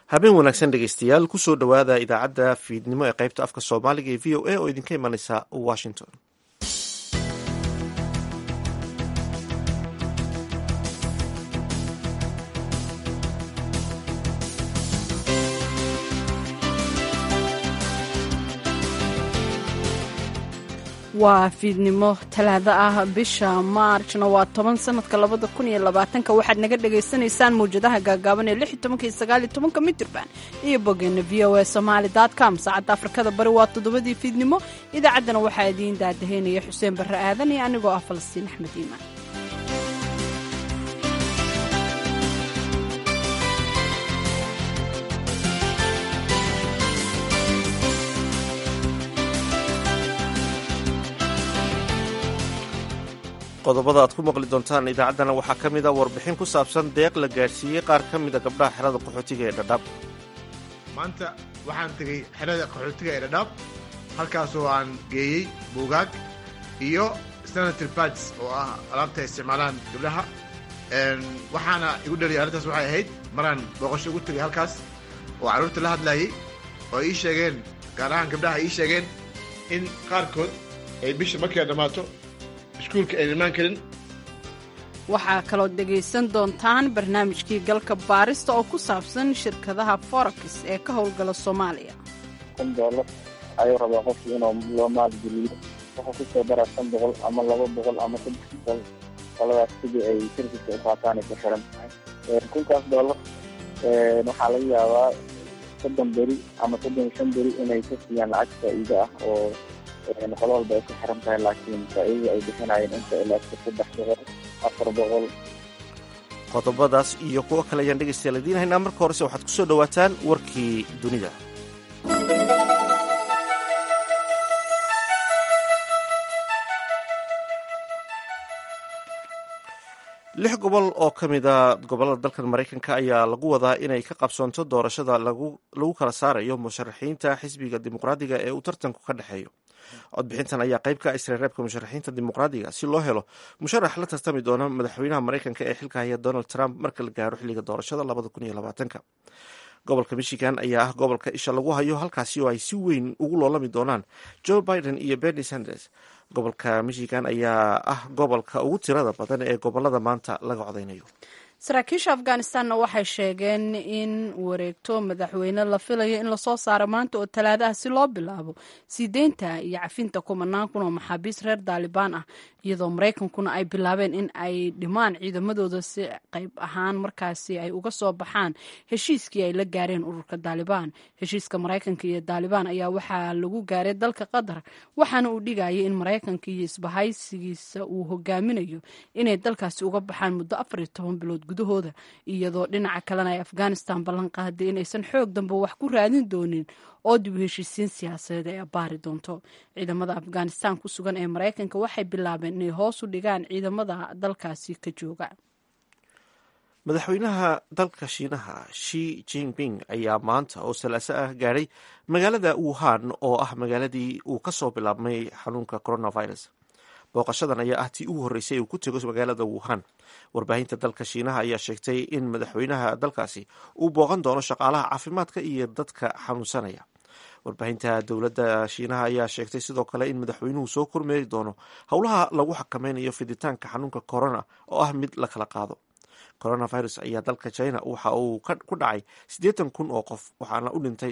habeen wanaagsan dhegeystayaal kusoo dhowaada idaacadda fiidnimo ee qaybta afka soomaaliga ee v o a oo idinka imanaysa washington. waa fiidnimo talaado ah bisha maarjna waa 10 sanadka 2020 waxaad naga dhagaysanaysaan mawjadaha gaagaaban ee 16 mitirban iyo bogeena voasomali.com. saacadda afrikada bari waa 7 fiidnimo. idaacaddana waxaa idiin daadaheynaya xuseen barre aadan iyo anigoo ah falastiin axmed iimaan. qodobada aad ku maqli doontaan idaacaddana waxaa ka mid a warbixin ku saabsan deeq la gaadhsiiyey qaar ka mida gabdhaha xerada qaxootiga ee dhadhaab. maanta waxaan tegey xerada qaxootiga ee dhadhaab, halkaasoo aan geeyey buugaag iyo sanitary pads oo ah alaabta ay isticmaalaan gabdhaha. waxaana igu dhaliyay arrintaas waxay ahayd maraan booqasho ugu tegay halkaas oo carruurta la hadlayay oo ii sheegeen, gaar ahaan gabdhaha ii sheegeen in qaarkood ay bisha markay dhammaato iskuulka ay imaan karin. waxaa kaloo dhegaysan doontaan barnaamijkii galka baarista oo ku saabsan shirkadaha forex ee ka howlgala Soomaaliya. $10 ayuu rabaa qofkii inuu loo maalgeliyo, wuxuu ku soo daraa $100 ama $200 ama $300 qoladaas sidii ay shirkadka u qaataan ay ku xiran tahay. $1,000 waxaa laga yaabaa 30 beri ama 35 beri inay ka siiyaan lacag faa'iido ah oo qolo walba ay ku xiran tahay, laakiin faa'iidada ay bixinayeen inta ilaa $300 $400. qodobadaas iyo kuwo kale ayaan dhegaystayaal idiin haynaa. marka horese waxaad ku soo dhowaataan warkii dunida. 6 gobol oo ka mid a gobollada dalkan maraykanka ayaa lagu wadaa inay ka qabsoonto doorashada lagu kala saarayo musharaxiinta xisbiga dimuqraadiga ee uu tartanku ka dhexeeyo. codbixintan ayaa qayb ka isreereebka musharaxiinta dimuqraadiga si loo helo musharax la tartami doona madaxweynaha maraykanka ee xilka haya Donald Trump marka la gaaro xilliga doorashada 2020. gobolka Michigan ayaa ah gobolka isha lagu hayo, halkaasi oo ay si weyn ugu loolami doonaan Joe Biden iyo Bernie Sanders. gobolka Michigan ayaa ah gobolka ugu tirada badan ee gobolada maanta laga codeynayo. saraakiisha afghanistanna waxay sheegeen in wareegto madaxweyne la filayo in lasoo saaro maanta oo talaadaha si loo bilaabo sii deynta iyo cafinta 10,000 kun oo maxaabiis reer daalibaan ah, iyadoo maraykankuna ay bilaabeen in ay dhimaan ciidamadooda si qayb ahaan markaasi ay uga soo baxaan heshiiskii ay la gaareen ururka daalibaan. heshiiska maraykanka iyo daalibaan ayaa waxaa lagu gaaray dalka qatar, waxaana uu dhigayay in maraykanka iyo isbahaysigiisa uu hogaaminayo inay dalkaasi uga baxaan muddo 14 bilood gudahooda, iyadoo dhinaca kalena ay afghanistan ballan qaaday inaysan xoog dambe wax ku raadin doonin oo dib u heshiisiin siyaasadeed ay abbaari doonto. ciidamada afghanistan ku sugan ee maraykanka waxay bilaabeen inay hoos u dhigaan ciidamada dalkaasi ka jooga. madaxweynaha dalka shiinaha Xi Jinping ayaa maanta oo salaaso ah gaadhay magaalada Wuhan oo ah magaaladii uu ka soo bilaabmay xanuunka coronavirus. booqashadan ayaa ah tii ugu horreysay uu ku tego magaalada Wuhan. warbaahinta dalka shiinaha ayaa sheegtay in madaxweynaha dalkaasi uu booqan doono shaqaalaha caafimaadka iyo dadka xanuunsanaya. warbaahinta dowladda shiinaha ayaa sheegtay sidoo kale in madaxweynuhu soo kormeeri doono howlaha lagu xakameynayo fiditaanka xanuunka corona oo ah mid la kala qaado. coronavirus ayaa dalka China waxa uu ku dhacay 80 kun oo qof, waxaana u dhintay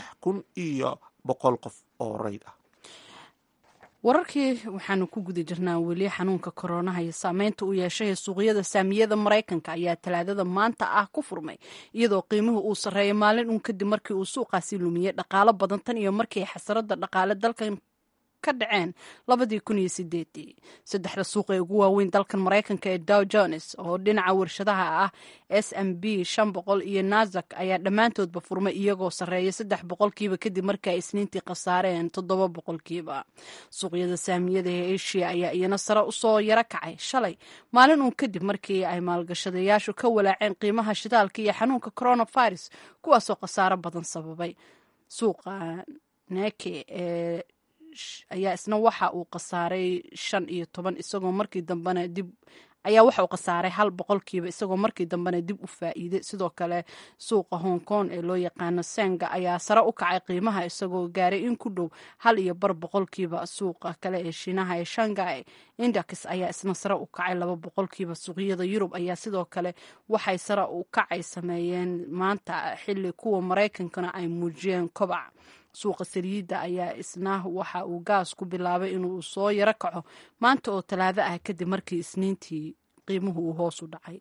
3,100 qof oo rayd ah. wararkii waxaanu ku guda jirnaa weli xanuunka koronaha iyo saameynta uu yeeshay suuqyada saamiyada maraykanka ayaa talaadada maanta ah ku furmay, iyadoo qiimuhu uu sarreeyay maalin uun kadib markii uu suuqaasi lumiyey dhaqaalo badan tan iyo markii xasarada dhaqaale dalkan ka dhaceen 2008. saddexda suuq ee ugu waaweyn dalkan maraykanka ee Dow Jones oo dhinaca warshadaha ah, S&P 500 iyo Nasdaq ayaa dhammaantoodba furmay iyagoo sarreeya 3% kadib markii ay isniintii khasaareen 7%. suuqyada saamiyada ee Asia ayaa iyana sare usoo yara kacay shalay, maalin uun kadib markii ay maalgashadayaashu ka walaaceen qiimaha shidaalka iyo xanuunka coronavirus, kuwaasoo khasaaro badan sababay. suuqa Nikkei ee ayaa isna waxa uu khasaaray 15, isagoo markii dambena dib ayaa waxa uu khasaaray 1% isagoo markii dambena dib u faa'iiday. sidoo kale suuqa Hong Kong ee loo yaqaano Senga ayaa sare u kacay qiimaha isagoo gaaray in ku dhow 1.5%. suuqa kale ee Shiinaha ee Shanghai Index ayaa isna sare u kacay 2%. suuqyada Yurub ayaa sidoo kale waxay sare u kacay sameeyeen maanta xilli kuwa Mareykankana ay muujiyeen kobac. suuqa saliidda ayaa isna waxa uu gaas ku bilaabay inuu soo yaro kaco maanta oo Talaado ah kadib markii Isniintii qiimuhu uu hoos u dhacay.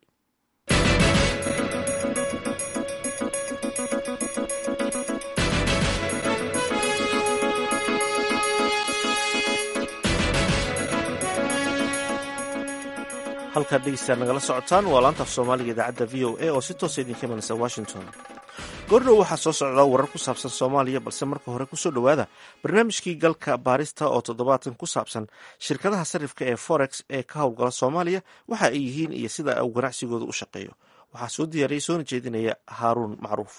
halkaad dhegeystayaal nagala socotaan waa laanta af soomaaliga idaacadda v o a oo si toosa idinka imanaysa washington. goordhow waxaa soo socdaa warar ku saabsan soomaaliya, balse marka hore kusoo dhowaada barnaamijkii galka baarista oo toddobaadkan ku saabsan shirkadaha sarifka ee forex ee ka howlgala soomaaliya, waxa ay yihiin iyo sida uu ganacsigooda u shaqeeyo. waxaa soo diyaariyay soona jeedinaya haaruun macruuf.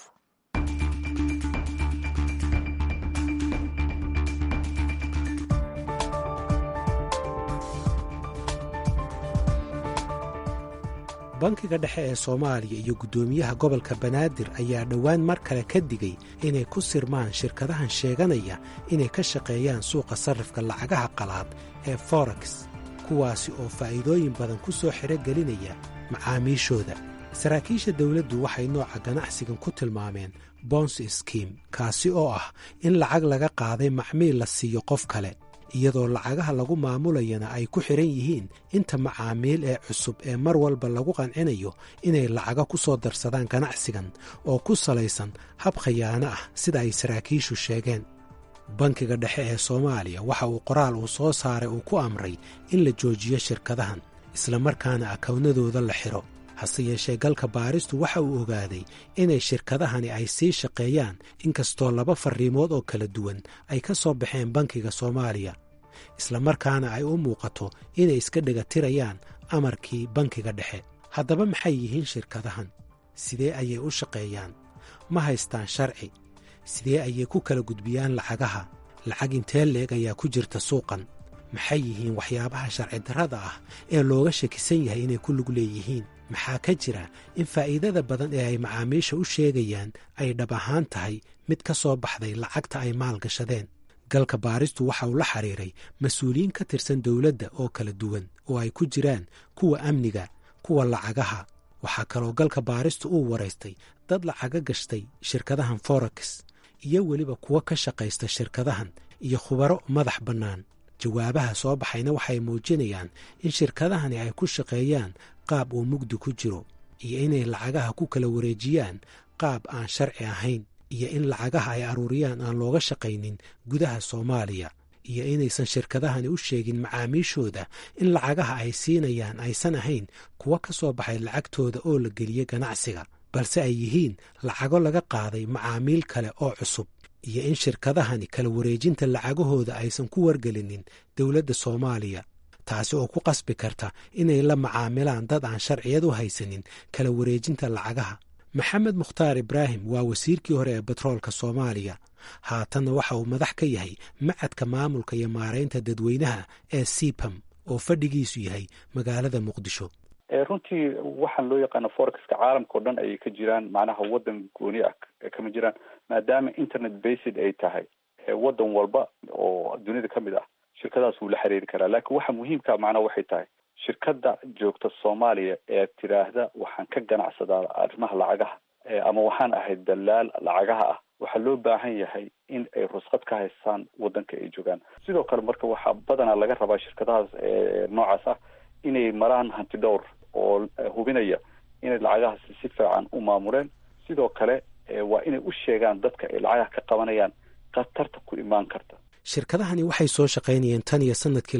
bankiga dhexe ee soomaaliya iyo guddoomiyaha gobolka banaadir ayaa dhowaan mar kale ka digay inay ku sirmaan shirkadahan sheeganaya inay ka shaqeeyaan suuqa sarrifka lacagaha qalaad ee forex, kuwaasi oo faa'iidooyin badan ku soo xerogelinaya macaamiishooda. saraakiisha dawladdu waxay nooca ganacsigan ku tilmaameen bons skim, kaasi oo ah in lacag laga qaaday macmiil la siiyo qof kale, iyadoo lacagaha lagu maamulayana ay ku xidhan yihiin inta macaamiil ee cusub ee mar walba lagu qancinayo inay lacaga ku soo darsadaan ganacsigan oo ku salaysan hab khayaano ah sida ay saraakiishu sheegeen. bankiga dhexe ee soomaaliya waxa uu qoraal uu soo saaray uu ku amray in la joojiyo shirkadahan islamarkaana akawnadooda la xidho. hase yeeshee galka baaristu waxa uu ogaaday inay shirkadahani ay sii shaqeeyaan inkastoo 2 farriimood oo kala duwan ay ka soo baxeen bankiga soomaaliya, islamarkaana ay u muuqato inay iska dhegatirayaan amarkii bankiga dhexe. haddaba maxay yihiin shirkadahan? sidee ayay u shaqeeyaan? ma haystaan sharci? sidee ayay ku kala gudbiyaan lacagaha? lacag intee leeg ayaa ku jirta suuqan? maxay yihiin waxyaabaha sharci darrada ah ee looga shakisan yahay inay ku lug leeyihiin? maxaa ka jira in faa'iidada badan ee ay macaamiisha u sheegayaan ay dhab ahaan tahay mid ka soo baxday lacagta ay maalgashadeen? galka baaristu waxa uu la xiriiray mas-uuliyiin ka tirsan dawladda oo kala duwan oo ay ku jiraan kuwa amniga, kuwa lacagaha. waxaa kaloo galka baaristu uu waraystay dad lacaga gashtay shirkadahan forex iyo weliba kuwa ka shaqaysta shirkadahan iyo khubaro madax bannaan. jawaabaha soo baxayna waxay muujinayaan in shirkadahani ay ku shaqeeyaan qaab uu mugdi ku jiro, iyo inay lacagaha ku kala wareejiyaan qaab aan sharci ahayn, iyo in lacagaha ay aruuriyaan aan looga shaqaynin gudaha soomaaliya, iyo inaysan shirkadahani u sheegin macaamiishooda in lacagaha ay siinayaan aysan ahayn kuwa ka soo baxay lacagtooda oo la geliyey ganacsiga, balse ay yihiin lacago laga qaaday macaamiil kale oo cusub, iyo in shirkadahani kala wareejinta lacagahooda aysan ku wargelinin dawladda soomaaliya, taasi oo ku qasbi karta inay la macaamilaan dad aan sharciyad u haysanin kala wareejinta lacagaha. maxamed mukhtaar ibraahim waa wasiirkii hore ee batroolka soomaaliya, haatanna waxa uu madax ka yahay macadka maamulka iyo maaraynta dadweynaha ee sipam oo fadhigiisu yahay magaalada muqdisho. runtii waxaan loo yaqaano forexka caalamka o dhan ayay ka jiraan, macnaha waddan gooni ah kama jiraan, maadaama internet based ay tahay waddan walba oo dunida ka mid ah shirkadaas wuu la xiriiri karaa. laakiin waxa muhiimka macnaha waxay tahay shirkada joogta soomaaliya ee tiraahda waxaan ka ganacsadaa arrimaha lacagaha ama waxaan ahay dalaal lacagaha ah, waxaa loo baahan yahay in ay rusqad ka haystaan waddanka ay joogaan. sidoo kale marka waxaa badanaa laga rabaa shirkadahaas noocaas ah inay maraan hanti dhowr oo hubinaya inay lacagahaas si fiican u maamuleen. sidoo kale waa inay u sheegaan dadka ay lacagaha ka qabanayaan khatarta ku imaan karta. shirkadahani waxay soo shaqaynayeen tan iyo sanadkii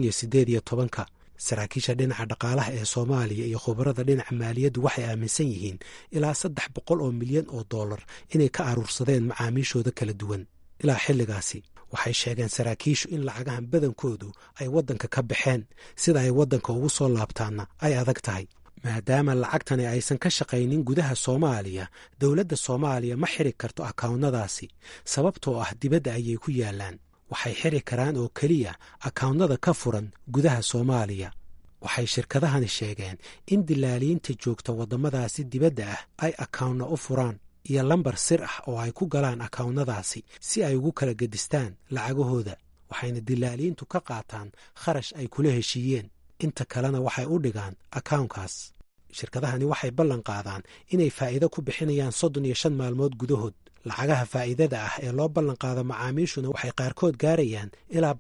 2018. saraakiisha dhinaca dhaqaalaha ee soomaaliya iyo khubarada dhinaca maaliyaddu waxay aaminsan yihiin ilaa 300 oo milyan oo dollar inay ka aruursadeen macaamiishooda kala duwan. ilaa xilligaasi waxay sheegeen saraakiishu in lacagahan badankoodu ay waddanka ka baxeen, sida ay waddanka ugu soo laabtaanna ay adag tahay. maadaama lacagtani aysan ka shaqaynin gudaha soomaaliya, dowladda soomaaliya ma xiri karto akawnnadaasi sababtoo ah dibadda ayay ku yaallaan. waxay xiri karaan oo keliya akawnnada ka furan gudaha soomaaliya. waxay shirkadahani sheegeen in dilaaliinta joogta waddamadaasi dibadda ah ay akawnna u furaan iyo lambar sir ah oo ay ku galaan akawnnadaasi si ay ugu kala gedistaan lacagahooda waxayna dilaaliintu ka qaataan kharash ay kula heshiiyeen inta kalena waxay u dhigaan akawnkaas shirkadahani waxay ballan qaadaan inay faa'iido ku bixinayaan 35 maalmood gudahood lacagaha faa'iidada ah ee loo ballan qaado macaamiishuna waxay qaarkood gaarayaan ilaa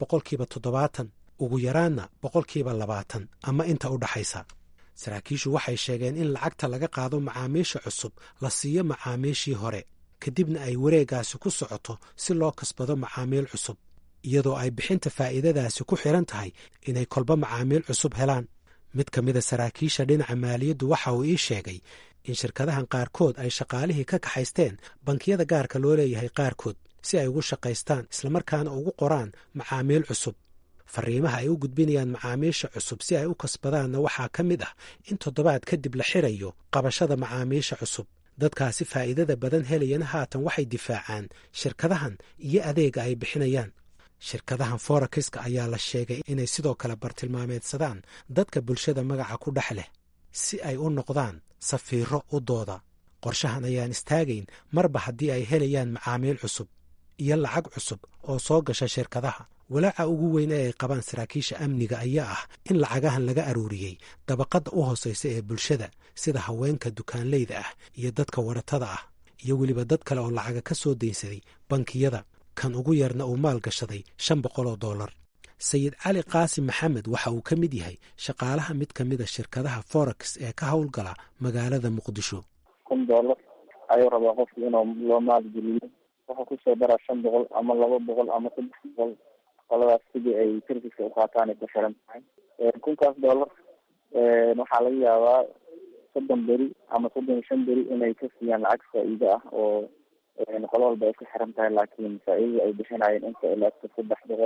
70% ugu yaraanna 20% ama inta u dhaxaysa saraakiishu waxay sheegeen in lacagta laga qaado macaamiisha cusub la siiyo macaamiishii hore kadibna ay wareegaasi ku socoto si loo kasbado macaamiil cusub iyadoo ay bixinta faa'iidadaasi ku xiran tahay inay kolba macaamiil cusub helaan mid ka mida saraakiisha dhinaca maaliyaddu waxa uu ii sheegay in shirkadahan qaarkood ay shaqaalihii ka kaxaysteen bankiyada gaarka loo leeyahay qaarkood si ay ugu shaqaystaan islamarkaana ugu qoraan macaamiil cusub fariimaha ay u gudbinayaan macaamiisha cusub si ay u kasbadaanna waxaa ka mid ah in toddobaad kadib la xirayo qabashada macaamiisha cusub dadkaasi faa'iidada badan helayana haatan waxay difaacaan shirkadahan iyo adeega ay bixinayaan shirkadahan forexiska ayaa la sheegay inay sidoo kale bartilmaameedsadaan dadka bulshada magaca ku dhex leh si ay u noqdaan safiiro u dooda qorshahan ayaan istaagayn marba haddii ay helayaan macaamiil cusub iyo lacag cusub oo soo gasha shirkadaha walaaca ugu weyn ee ay qabaan saraakiisha amniga ayaa ah in lacagahan laga aruuriyey dabaqadda u hoosaysa ee bulshada sida haweenka dukaanleyda ah iyo dadka waratada ah iyo weliba dad kale oo lacaga ka soo daynsaday bankiyada kan ugu yarna uu maal gashaday $500 sayid cali qaasim maxamed waxa uu ka mid yahay shaqaalaha mid ka mida shirkadaha forex ee ka howlgala magaalada muqdisho $1 ayuu rabaa qofki inuu loo maalgeliyo wuxuu kusoo daraa 500 ama 200 ama 300 qoladaas sidii ay serviceka u qaataan ay ku xiran tahay $1,000 waxaa laga yaabaa 30 beri ama 35 beri inay ka siiyaan lacag faa'iido ah oo qolo walba ay ku xiran tahay laakiin faa'iidada ay bixinayeen inta ilaa 300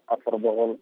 400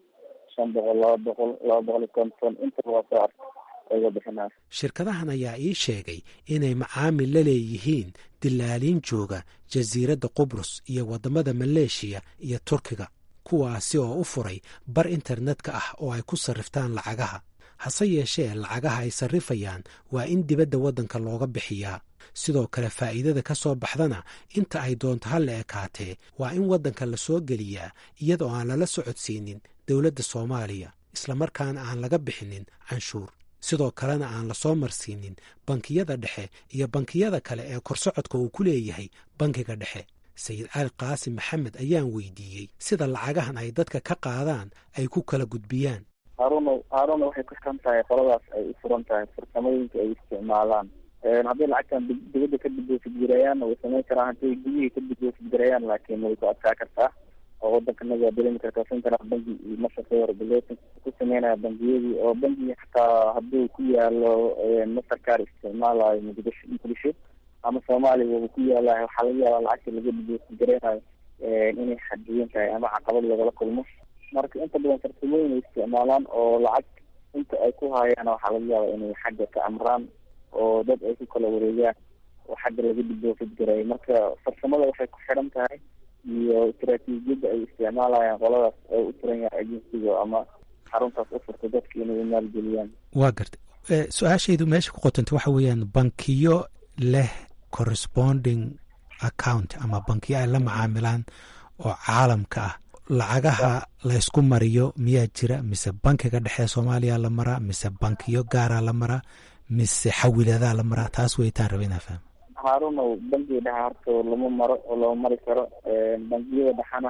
500 200 250 inta waa soo arka ayay bixinayaan shirkadahan ayaa ii sheegay inay macaamil la leeyihiin dilaaliin jooga jasiiradda Qubrus iyo wadamada Maleeshiya iyo Turkiga kuwaasi oo u furay bar internetka ah oo ay ku sarriftaan lacagaha hase yeeshee lacagaha ay sarrifayaan waa in dibadda waddanka looga bixiyaa sidoo kale faa'iidada ka soo baxdana inta ay doonto ha la ekaatee waa in waddanka la soo geliyaa iyadoo aan lala socodsiinin dowladda Soomaaliya islamarkaana aan laga bixinin canshuur sidoo kalena aan la soo marsiinin bankiyada dhexe iyo bankiyada kale ee korsocodka uu ku leeyahay bankiga dhexe sayid cali qaasim maxamed ayaan weydiiyey sida lacagahan ay dadka ka qaadaan ay ku kala gudbiyaan haaruna waxay ku xiran tahay qoladaas ay u furan tahay farsamooyinka ay isticmaalaan haddii lacagtan dibadda ka diboosigirayaan way samayn karaan haddii gudihii ka diboosigirayaan laakiin way ku adkaa kartaa oo waddankanaga waa dareemi kartaa central banki iyo master regulating ku sameynaya bangiyadii oo bankiga xataa hadduu ku yaalo mastercard isticmaalayo muqdisho ama Soomaaliya uu ku yaalahay waxaa laga yaabaa lacagta laga diboosigiraynayo inay xadiyan tahay ama caqabad lagala kulmo marka inta badan farsamooyin ay isticmaalaan oo lacag inta ay ku hayaan waxaa laga yaabaa inay xagga ka amraan oo dad ay ku kala wareegaan oo xagga laga diboosigirayo marka farsamada waxay ku xiran tahay iyo istaraatiijiyadda ay isticmaalayaan qoladaas oo u tiran yahay agensiga ama xaruntaas u furta dadka inay maalgeliyaan waa gartay su-aashaydu meesha ku qotanta waxa weeyaan bankiyo leh corresponding account ama bankiyo ay la macaamilaan oo caalamka ah lacagaha la isku mariyo miyaa jira mise bankiga dhexe Soomaaliya la maraa mise bankiyo gaara la maraa mise xawiladaa la maraa taas weytaan raba inaa fahmo haaruna bankiga dhexe horta lama maro oo lama mari karo bangiyada dhexana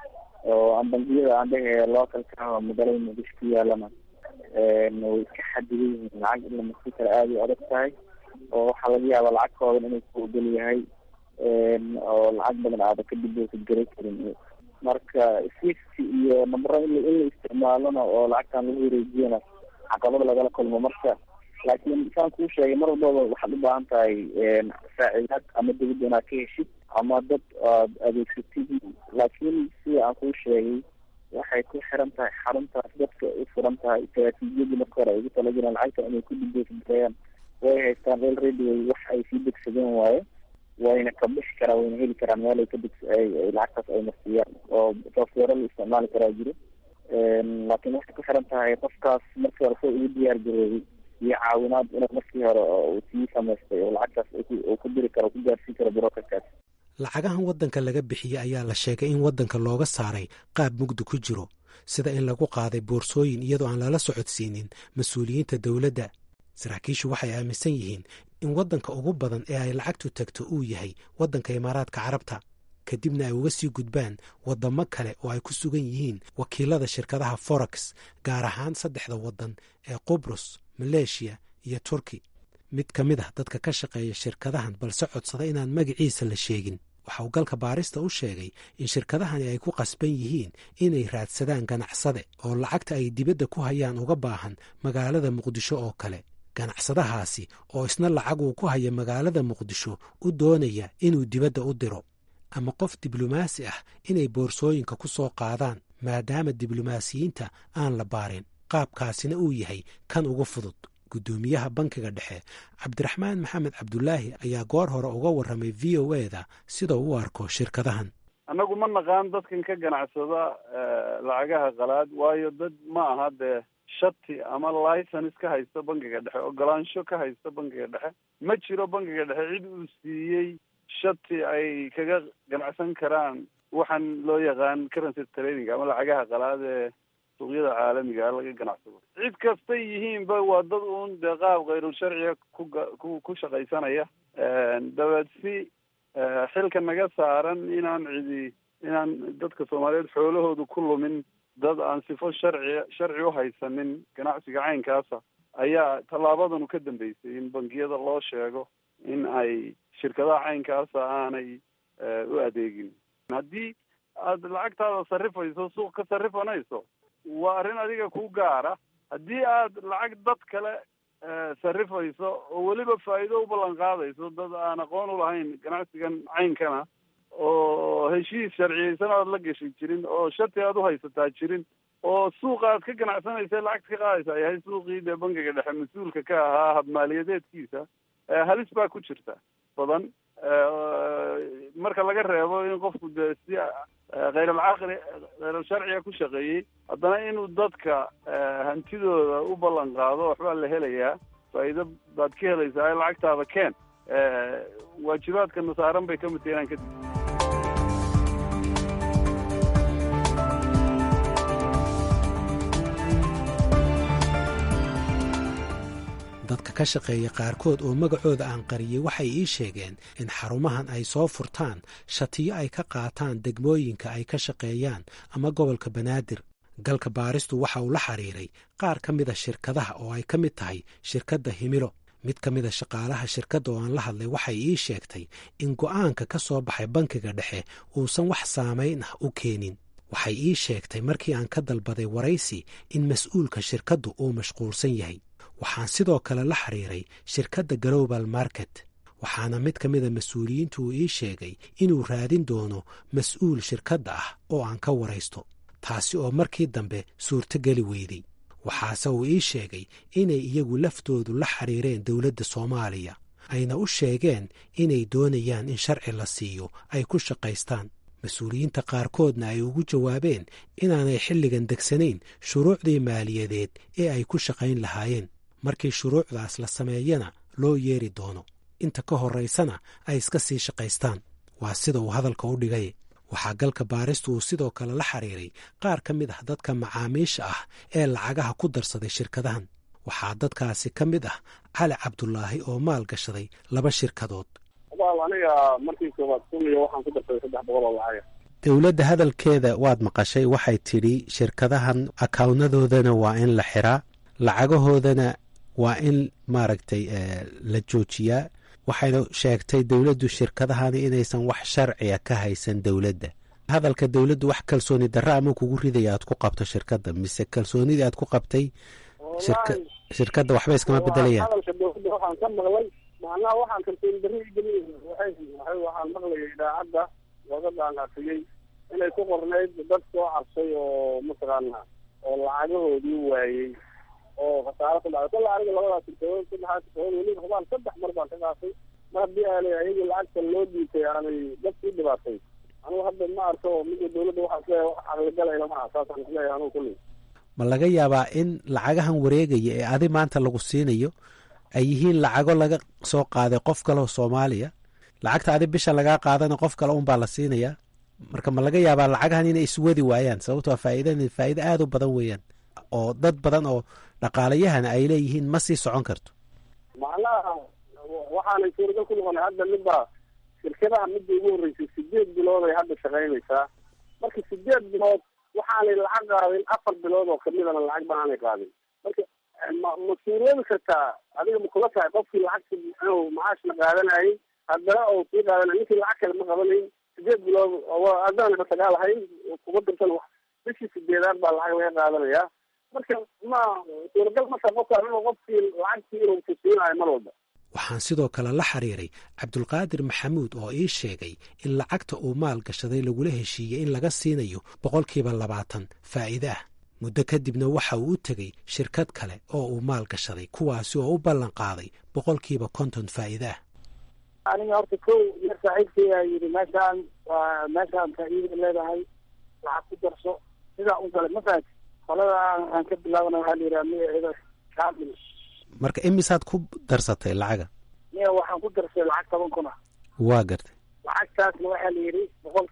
oo bangiyada aan dhehe localka magaalada muqdisho ku yaalana way iska xadidan yihiin lacag in la marsi karo aada u adag tahay oo waxaa laga yaabaa lacag kooban inuu ku ogol yahay oo lacag badan aada ka diboosigari karin marka safety iyo nambaro in la isticmaalona oo lacagtan lagu wareejiyana caqabad lagala kulmo marka laakiin saan kuu sheegay mar walbaba waxaad u baahan tahay saacidaad ama dawladda inaad ka heshid ama dad aad adeegsatid laakiin sida aan kuu sheegay waxay ku xiran tahay xaruntaas dadka u furan tahay istaraatiijiyadii marka hore ay ugu talagaleen lacagta inay ku diboosigirayaan way haystaan already wax ay sii degsadeen waaye wayna ka bixi karaan wayna heli karaan meel ay ka lacagtaas ay marsiiyaan oo software la isticmaali karaa jiro laakiin waxay ku xiran tahay qofkaas markii hore soo ugu diyaar garoobay iyo caawinaad inuu markii hore uu sii samaystay oo lacagtaas uu ku diri karo ku gaarsiin karo brokerkaas. lacagahan waddanka laga bixiyey ayaa la sheegay in waddanka looga saaray qaab mugdi ku jiro, sida in lagu qaaday boorsooyin iyadoo aan lala socodsiinin mas-uuliyiinta dowladda. saraakiishu waxay aaminsan yihiin in waddanka ugu badan ee ay lacagtu tagto uu yahay waddanka imaaraadka carabta, kadibna ay uga sii gudbaan waddamo kale oo ay ku sugan yihiin wakiilada shirkadaha forex, gaar ahaan 3 waddan ee qubrus, maleeshiya iyo turki. mid ka mid ah dadka ka shaqeeya shirkadahan balse codsada inaan magaciisa la sheegin waxa uu galka baarista u sheegay in shirkadahani ay ku qasban yihiin inay raadsadaan ganacsade oo lacagta ay dibadda ku hayaan uga baahan magaalada muqdisho oo kale. ganacsadahaasi oo isna lacag uu ku haya magaalada muqdisho u doonaya inuu dibadda u diro, ama qof diblomaasi ah inay boorsooyinka ku soo qaadaan maadaama diblomaasiyiinta aan la baarin. qaabkaasina uu yahay kan ugu fudud. guddoomiyaha bankiga dhexe cabdiraxmaan maxamed cabdulaahi ayaa goor hore uga warramay v o e da sidoo u arko shirkadahan. annagu ma naqaan dadkan ka ganacsada lacagaha qalaad, waayo dad ma aha dee shati ama license ka haysta bankiga dhexe, ogolaansho ka haysta bankiga dhexe ma jiro. bankiga dhexe cid uu siiyey shati ay kaga ganacsan karaan waxaan loo yaqaan currency trading ama lacagaha qalaad ee suuqyada caalamiga laga ganacsado. cid kastay yihiinba waa dad uun dee qaab khayrul sharciga ku shaqaysanaya. dabeed si xilka naga saaran inaan dadka soomaaliyeed xoolahoodu ku lumin dad aan sifo sharci u haysanin ganacsiga caynkaasa, ayaa tallaabadanu ka dambeysay in bangiyada loo sheego in ay shirkadaha caynkaasa aanay u adeegin. haddii aada lacagtaada sarrifayso suuq ka sarrifanayso waa arrin adiga ku gaara. haddii aad lacag dad kale sarrifayso oo weliba faa'iido u ballan qaadayso dad aan aqoon u lahayn ganacsigan caynkana, oo heshiis sharciyeysan aad la gashi jirin, oo shati aad u haysataa jirin, oo suuqa aad ka ganacsanaysa lacagta ka qaadaysa yahay suuqii dee bankiga dhexe mas-uulka ka ahaa habmaaliyadeedkiisa, halis baa ku jirta badan. marka laga reebo in qofku dee si khayralcaqli khayralsharciga ku shaqeeyey, haddana inuu dadka hantidooda u ballan qaado waxbaa la helayaa, faa'iido baad ka helaysaa, lacagtaada keen. waajibaadkana saaran bay ka mid tahay inaan kadib. dadka ka shaqeeya qaarkood oo magacooda aan qariyey waxay ii sheegeen in xarumahan ay soo furtaan shatiyo ay ka qaataan degmooyinka ay ka shaqeeyaan ama gobolka banaadir. galka baaristu waxa uu la xiriiray qaar ka mida shirkadaha oo ay ka mid tahay shirkadda himilo. mid ka mida shaqaalaha shirkadda oo aan la hadlay waxay ii sheegtay in go'aanka ka soo baxay bankiga dhexe uusan wax saamayn ah u keenin. waxay ii sheegtay markii aan ka dalbaday waraysi in mas-uulka shirkaddu uu mashquulsan yahay. waxaan sidoo kale la xiriiray shirkadda global market, waxaana mid ka mida mas-uuliyiintu uu ii sheegay inuu raadin doono mas-uul shirkadda ah oo aan ka waraysto, taasi oo markii dambe suurtogeli weyday. waxaase uu ii sheegay inay iyagu laftoodu la xiriireen dowladda Soomaaliya, ayna u sheegeen inay doonayaan in sharci la siiyo ay ku shaqaystaan. mas-uuliyiinta qaarkoodna ay ugu jawaabeen inaanay xilligan degsanayn shuruucdii maaliyadeed ee ay ku shaqayn lahaayeen. markii shuruucdaas la sameeyana loo yeeri doono, inta ka horraysana ay iska sii shaqaystaan. waa sida uu hadalka u dhigay. waxaa galka baaristu uu sidoo kale la xiriiray qaar ka mid ah dadka macaamiisha ah ee lacagaha ku darsaday shirkadahan. waxaa dadkaasi ka mid ah cali cabdulaahi oo maal gashaday 2 shirkadood. aniga markii koowaad sumiyo waxaan ku darsaday 300 oo lacag. dowladda hadalkeeda waad maqashay, waxay tidhi shirkadahan akawnadoodana waa in la xiraa, lacagahoodana waa in maaragtay la joojiyaa. waxayna sheegtay dowladdu shirkadahani inaysan wax sharciya ka haysan dowladda. hadalka dowladdu wax kalsooni darra ama kugu ridaya aad ku qabto shirkadda, mise kalsoonidii aad ku qabtay shirkadda waxba iskama bedelayaan? hadalka dowladda waxaan ka maqlay, macnaha waxaan kalsooni darra igeliyay. waxaan maqlayay idaacadda wadadaan afiyey inay ku qornayd dad soo cabsay oo mataqaana oo lacagahoodii waayey oo khasaaro ku dhacday. kala aniga 2 shirkadood 3 weliba hubaan 3 mar baan ka qaatay. mar haddii aanay ayagu lacagta loo dhiibtay aanay dadkii dhibaatay, anugu hadda ma arko mida dawladda waxaa isleeyahay wax aqligalay lama aha saasaan isleeyahay anugu kulli. ma laga yaabaa in lacagahan wareegaya ee adi maanta lagu siinayo ay yihiin lacago laga soo qaaday qof kale oo Soomaaliya, lacagta adi bisha lagaa qaadana qof kale unbaa la siinayaa, marka ma laga yaabaa lacagahan inay iswadi waayaan sababtoo faa'iido aad u badan weeyaan oo dad badan oo dhaqaalayahana ay leeyihiin ma sii socon karto. macnaha waxaanay suuragal ku noqonay hadda midba shirkadaha midda ugu horreysay 8 bilood ay hadda shaqaynaysaa, marka 8 bilood waxaanay lacag qaadin 4 bilood oo kamidana lacag baanay qaadin. marka ma suuroobi kartaa adiga ma kula tahay qofkii lacagta inuu macaashna qaadanayay haddana oo sii qaadanay ninkii lacag kale ma qabanayn 8 bilood oo adaan basagaa lahayn kuga dirsan bishii 8aad baa lacag laga qaadanayaa. marka ma suuragal ma tahay qofkii lacagtii inuu tusiinayo mar walba. waxaan sidoo kale la xiriiray Cabdulqaadir Maxamuud oo ii sheegay in lacagta uu maal gashaday lagula heshiiyey in laga siinayo 20% faa'iido ah. muddo kadibna waxa uu u tegey shirkad kale oo uu maal gashaday kuwaasi oo u ballan qaaday 50% faa'iido ah. aniga horta kow yar saaxiibkaya yidhi meeshaan faa'iida leedahay lacag ku darso sidaa u galay mafaati qolada aan ka bilaabana waxaa la yidhaha magaceeda kaamil. marka imisaad ku darsatay lacaga? miya waxaan ku darsay lacag 10 kun ah. waa gartay. lacagtaasna waxaa la yidhi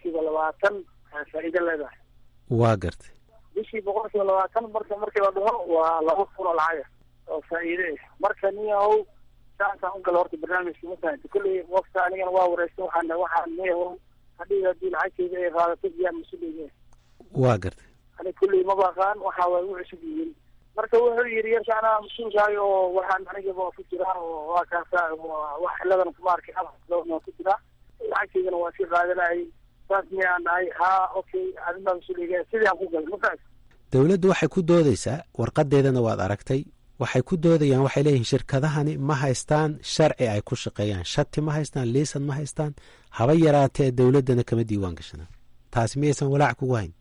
20% faa'iido leedahay. waa gartay. bishii 20% markii la dhaho waa 2 kun oo lacag oo faa'iido ah. marka niyahow saasaan u gala horta barnaamijka mafahanti kulley qofka anigana waa wareysta waxaan niyahow haddii lacagteeda ay qaadato biyaan mas-uuliye. waa gartay. ani kulley ma baqaan waxa way u cusub yihiin. marka wuxuu yidhi yarkaana mas-uulkaayo oo waxaan anigaba ku jiraa oo waa kaasa wax ciladan kuma arkay ama ku jiraa lacagteydana waa sii qaadanayay saas miyaan dhahay haa okay adinbaa mas-uuliga sidii aan ku galay mafaas. dawladdu waxay ku doodaysaa warqadeedana waad aragtay waxay ku doodayaan waxay leeyihiin shirkadahani ma haystaan sharci ay ku shaqeeyaan, shati ma haystaan, liisan ma haystaan, haba yaraatee dawladdana kama diiwaan gashanaan. taasi miyaysan walaac kugu hayn?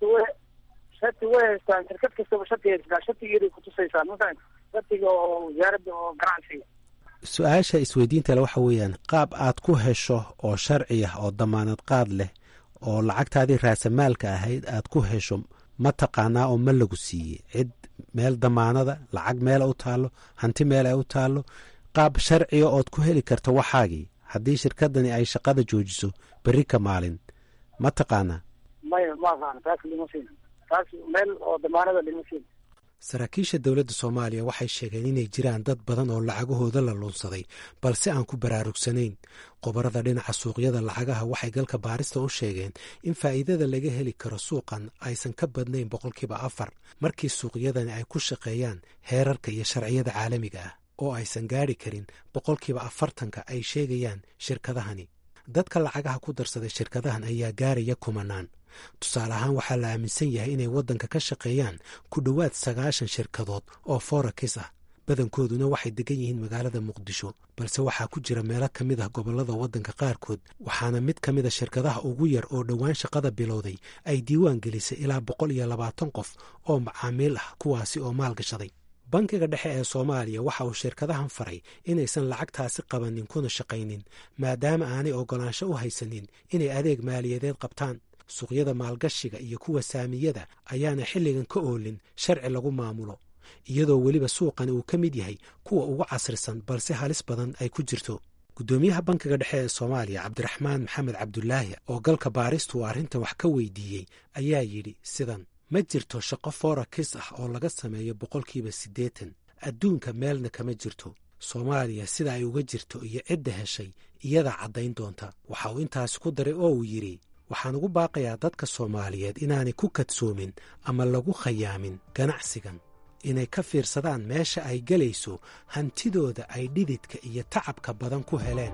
shati way haystaan, shirkad kastaba shati haystaa, shatigeeday kutusaysaa mafahan shatiga oo wasaaradda oo ganacsiga. su-aasha isweydiinta le waxa weeyaan qaab aad ku hesho oo sharci ah oo damaanad qaad leh oo lacagtaadii raasamaalka ahayd aad ku hesho ma taqaanaa oo ma lagu siiyey cid meel damaanada lacag meel u taallo hanti meel ay u taallo qaab sharciga ood ku heli karto waxaagii haddii shirkadani ay shaqada joojiso berri ka maalin ma taqaanaa? maya ma aqaana taas lima siin, taas meel oo damaanada lima siin. saraakiisha dowladda Soomaaliya waxay sheegeen inay jiraan dad badan oo lacagahooda la lunsaday balse aan ku baraarugsanayn. qobarada dhinaca suuqyada lacagaha waxay galka baarista u sheegeen in faa'iidada laga heli karo suuqan aysan ka badnayn 4% markii suuqyadani ay ku shaqeeyaan heerarka iyo sharciyada caalamiga ah oo aysan gaari karin 40% ay sheegayaan shirkadahani. dadka lacagaha ku darsaday shirkadahan ayaa gaaraya kumanaan. tusaale ahaan waxaa la aaminsan yahay inay waddanka ka shaqeeyaan ku dhowaad 90 shirkadood oo forex ah, badankooduna waxay degan yihiin magaalada Muqdisho, balse waxaa ku jira meelo ka mid ah gobollada waddanka qaarkood, waxaana mid ka mid a shirkadaha ugu yar oo dhowaan shaqada bilowday ay diiwaan gelisay ilaa 120 qof oo macaamiil ah kuwaasi oo maal gashaday. bankiga dhexe ee Soomaaliya waxa uu shirkadahan faray inaysan lacagtaasi qabanin kuna shaqaynin maadaama aanay ogolaansho u haysanin inay adeeg maaliyadeed qabtaan. suuqyada maalgashiga iyo kuwa saamiyada ayaana xilligan ka oolin sharci lagu maamulo, iyadoo weliba suuqani uu ka mid yahay kuwa ugu casrisan balse halis badan ay ku jirto. gudoomiyaha bankiga dhexe ee Soomaaliya Cabdiraxmaan Maxamed Cabdulaahi oo galka baaristu arrintan wax ka weydiiyey ayaa yidhi sidan: ma jirto shaqo forex ah oo laga sameeyo 80%. adduunka meelna kama jirto. Soomaaliya sida ay uga jirto iyo cidda heshay iyada caddayn doonta. waxa uu intaasi ku daray oo uu yidhi waxaan ugu baaqayaa dadka Soomaaliyeed inaanay ku kadsoomin ama lagu khayaamin ganacsigan, inay ka fiirsadaan meesha ay gelayso hantidooda ay dhididka iyo tacabka badan ku heleen.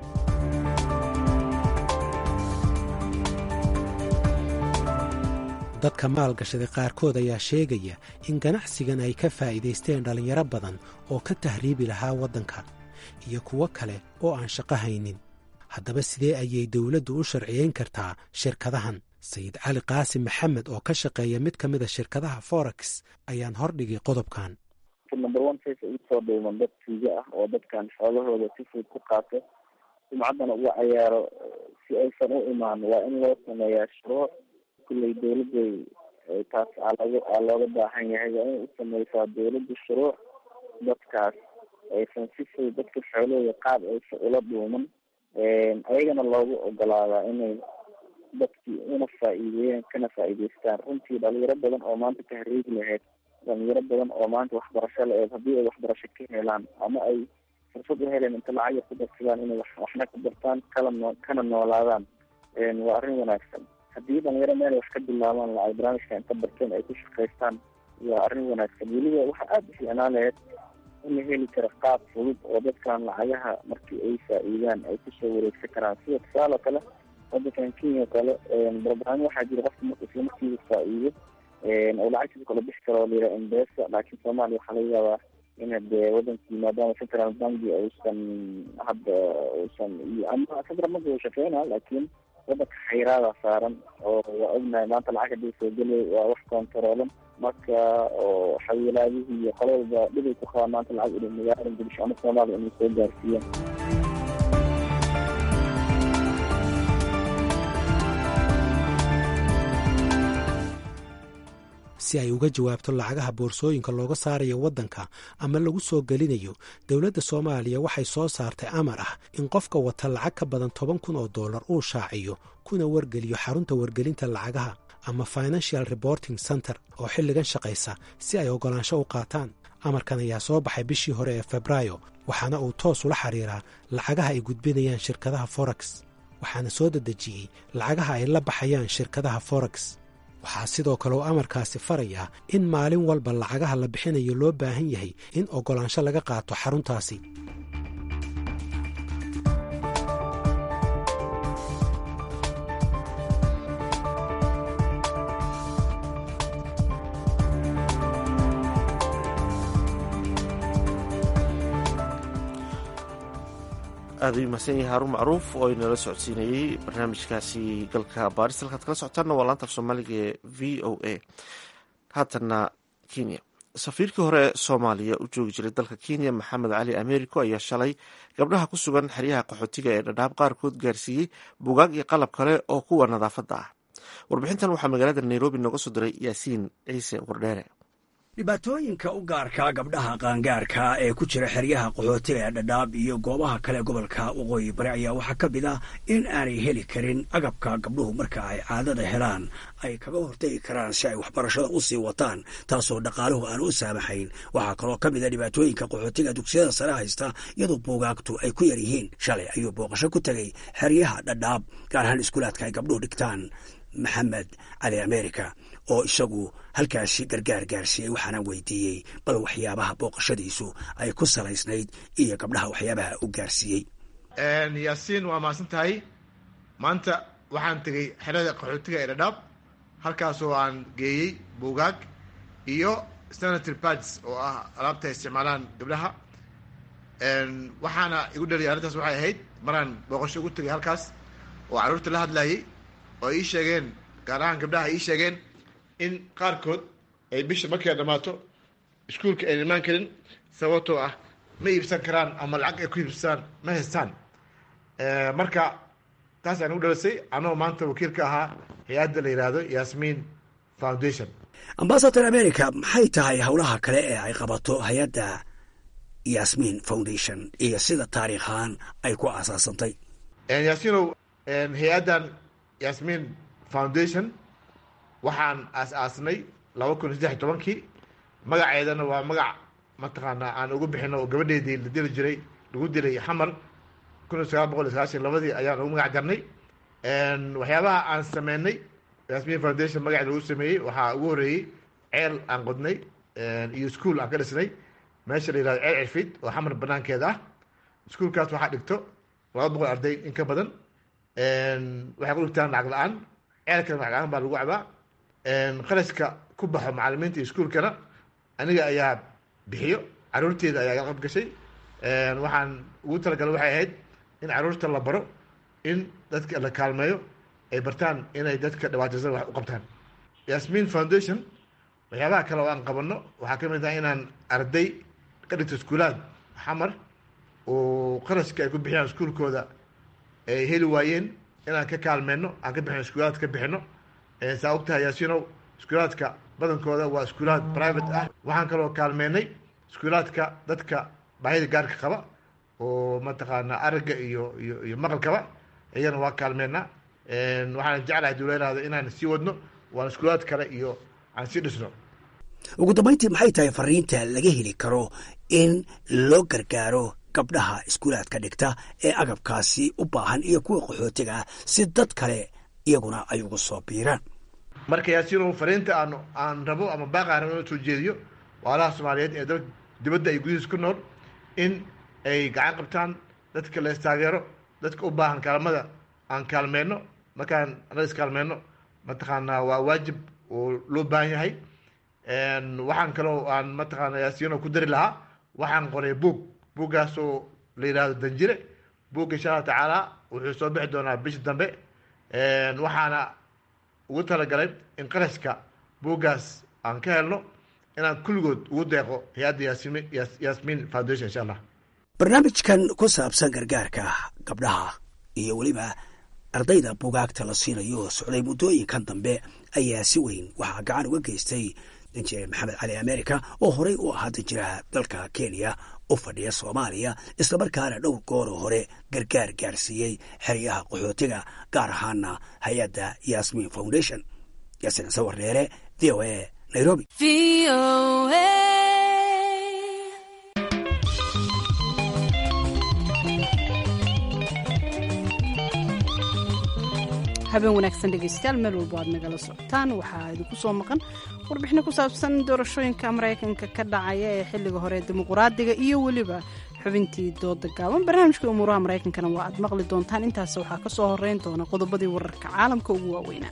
dadka maalgashaday qaarkood ayaa sheegaya in ganacsigan ay ka faa'iidaysteen dhallinyaro badan oo ka tahriibi lahaa waddanka iyo kuwo kale oo aan shaqo haynin. haddaba sidee ayay dawladdu u sharciyeyn kartaa shirkadahan? sayid cali qaasim maxamed oo ka shaqeeya mid ka mida shirkadaha forex ayaan hordhigay qodobkan. number 1 face ugu soo dhawman dad tuuga ah oo dadkan xoolahooda si fudud ku qaato sumcaddana uga cayaaro si aysan u imaan waa in loo sameeyaa shuruuc kulley dawladday taas aa looga baahan yahay waa inay u sameysaa dawladda shuruuc dadkaas aysan si fudud dadka xoolahooda qaab aysan ula dhuuman ayagana loogu ogolaadaa inay dadkii una faa'iideeyaan kana faa'iideystaan. runtii dhalinyaro badan oo maanta tahriigi lahayd, dhalinyaro badan oo maanta waxbarasho la-eed haddii ay waxbarasho ka helaan ama ay fursad u heleen inta lacag yar ku darsadaan inay waxna ku dartaan kana noolaadaan waa arrin wanaagsan. haddii dhalinyaro meel wax ka bilaabaan ay barnaamijka inta barteen ay ku shaqaystaan waa arrin wanaagsan. weliba waxaa aada u fiicnaan lahayd in la heli karo qaab fudud oo dadkan lacagaha markii ay faa'iidaan ay kusoo wareegsan karaan. sida tusaale kale wadankan Kenya o kale barnaamij waxaa jira qofka marka isla markiiba faa'iido oo lacagtiisa kala bixi karo lira M-Pesa, laakiin Soomaaliya waxaa laga yaabaa in hadee wadankii maadaama central banki uusan hadda ama central banki uu shaqeynaa laakiin wadanka xayiraada saaran oo waa ognahay maanta lacag hadii soo gelay waa wax kontaroolan marka oo xawilaadihii iyo qolo walba dhibay ku qabaan maanta lacag inay magaalada Muqdisho ama Soomaaliya inay soo gaarsiiyaan. si ay uga jawaabto lacagaha boorsooyinka looga saarayo waddanka ama lagu soo gelinayo, dowladda Soomaaliya waxay soo saartay amar ah in qofka wata lacag ka badan $10,000 uu shaaciyo kuna wargeliyo xarunta wargelinta lacagaha ama Financial Reporting Center oo xilligan shaqaysa si ay ogolaansho u qaataan. amarkan ayaa soo baxay bishii hore ee Febraayo, waxaana uu toos ula xiriiraa lacagaha ay gudbinayaan shirkadaha Forex, waxaana soo dedejiyey lacagaha ay la baxayaan shirkadaha Forex. waxaa sidoo kale uu amarkaasi farayaa in maalin walba lacagaha la bixinayo loo baahan yahay in ogolaansho laga qaato xaruntaasi. aad u mahadsan yahay Haruun Macruuf oo inala socodsiinayey barnaamijkaasi galka baaris. halkaad kala socotaanna waa laanta af Soomaaliga ee VOA. haatana Kenya, safiirkii hore Soomaaliya u joogi jiray dalka Kenya Maxamed Cali Americo ayaa shalay gabdhaha ku sugan xeryaha qaxootiga ee Dadaab qaarkood gaarsiiyey buugaag iyo qalab kale oo kuwa nadaafadda ah. warbixintan waxaa magaalada Nairobi nooga soo diray Yaasiin Ciise Wardheere. dhibaatooyinka u gaarka gabdhaha qaangaarka ee ku jira xeryaha qaxootiga ee Dadaab iyo goobaha kale gobolka Waqooyi Bari ayaa waxaa ka mid ah in aanay heli karin agabka gabdhuhu marka ay caadada helaan ay kaga hortagi karaan si ay waxbarashada u sii wataan, taasoo dhaqaaluhu aan u saamaxayn. waxaa kaloo ka mid a dhibaatooyinka qaxootiga dugsiyada sare haysta iyadoo buugaagtu ay ku yar yihiin. shalay ayuu booqasho ku tegey xeryaha Dadaab, gaar ahaan iskuulaadka ay gabdhuhu dhigtaan, Maxamed Cali America oo isagu halkaasi gargaar gaarsiiyey. waxaana weydiiyey bal waxyaabaha booqashadiisu ay ku salaysnayd iyo gabdhaha waxyaabaha u gaarsiiyey. Yaasiin, waa mahadsan tahay. maanta waxaan tegey xerada qaxootiga ee Dadaab, halkaasoo aan geeyey buugaag iyo sanitary pads oo ah alaabta ay isticmaalaan gabdhaha. waxaana igu dhaliyay arrintaas waxay ahayd maraan booqasho ugu tegay halkaas oo carruurta la hadlayay oo ii sheegeen, gaar ahaan gabdhaha ii sheegeen in qaarkood ay bisha markay dhammaato iskuulka ay imaan karin sababtoo ah ma iibsan karaan ama lacag ay ku iibsadaan ma haystaan. marka taas aan ugu dhalisay anoo maanta wakiilka ahaa hay-adda la yidhaahdo Yasmin Foundation. Ambassador America, maxay tahay howlaha kale ee ay qabato hay-adda Yasmin Foundation iyo sida taariikhaan ay ku aasaasantay? Yaasinow, hay-addan Yasmin Foundation waxaan aas-aasnay 2013. magaceedana waa magac mataqaanaa aan ugu bixino oo gabadheedii la dili jiray lagu dilay xamar 1992 ayaan ugu magac darnay. waxyaabaha aan sameynay Yasmin Foundation magaceeda lagu sameeyey waxaa ugu horeeyey ceel aan qodnay iyo iskuul aan ka dhisnay meesha la yihahdo ceel cirfid oo xamar banaankeeda ah. iskuulkaas waxaa dhigto 200 arday in ka badan. waxay ku dhigtaan lacag la-aan, ceelkana lacag la-aan baa lagu cabaa. qarashka ku baxo macalimiinta iyo iskuulkana aniga ayaa bixiyo, caruurteeda ayaa qayb gashay. waxaan ugu talagalay waxay ahayd in caruurta la baro in dadka la kaalmeeyo ay bartaan inay dadka dhibaataysan wax u qabtaan. Yasmin Foundation waxyaabaha kale oo aan qabanno waxaa ka mid ah inaan arday ka dhigto iskuulaad xamar oo qarashka ay ku bixiyaan iskuulkooda ay heli waayeen inaan ka kaalmeyno aan ka bixino iskuulaad ka bixino saa ogtahay yaasinow iskuulaadka badankooda waa iskuulaad private ah. waxaan kaloo kaalmeynay iskuulaadka dadka baahida gaarka qaba oo mataqaanaa aragga iyo maqalkaba iyagana waa kaalmeynaa. waxaan jeclahay duleeraada inaan sii wadno waan iskuulaad kale iyo aan sii dhisno. ugu dambayntii maxay tahay fariinta laga heli karo in loo gargaaro gabdhaha iskuulaadka dhigta ee agabkaasi u baahan iyo kuwa qaxootiga ah si dad kale iyaguna ay ugu soo biiraan? marka yaasiino fariinta aan rabo ama baaqaan rabo inuu soo jeediyo waalaha soomaaliyeed ee dalka dibadda ay gudihiis ku nool in ay gacan qabtaan dadka la istaageero dadka u baahan kaalmada aan kaalmeyno. markaan annaga iskaalmeyno mataqaanaa waa waajib oo loo baahan yahay. waxaan kaloo aan mataqaana yaasiino ku dari lahaa waxaan qoray buuggaasoo la yidhaahdo danjire. buugga insha allahu tacaala wuxuu soo bixi doonaa bisha dambe. waxaana ugu talagalay in qarashka buuggaas aan ka helno inaan kulligood ugu deeqo hay-adda yasmin foundation insha allah. barnaamijkan ku saabsan gargaarka gabdhaha iyo weliba ardayda buugaagta la siinayo oo socday muddooyinkan dambe ayaa si weyn waxaa gacan uga geystay danjire maxamed cali america oo horey u ahaa danjiraha dalka kenya u fadhiya soomaaliya islamarkaana dhowr gooroo hore gargaar gaarsiiyey xeryaha qaxootiga gaar ahaana hay-adda yasmin foundation. yaasiin sawir dheere v o a nairobi. habeen wanaagsan dhegeystayaal meel walba aad nagala socotaan. waxaa idinku soo maqan warbixino ku saabsan doorashooyinka maraykanka ka dhacaya ee xilliga hore dimuqraadiga iyo weliba xubintii dooda gaaban. barnaamijka umuuraha maraykankana waa aad maqli doontaan. intaas waxaa ka soo horeyn doona qodobadii wararka caalamka ugu waaweynaa.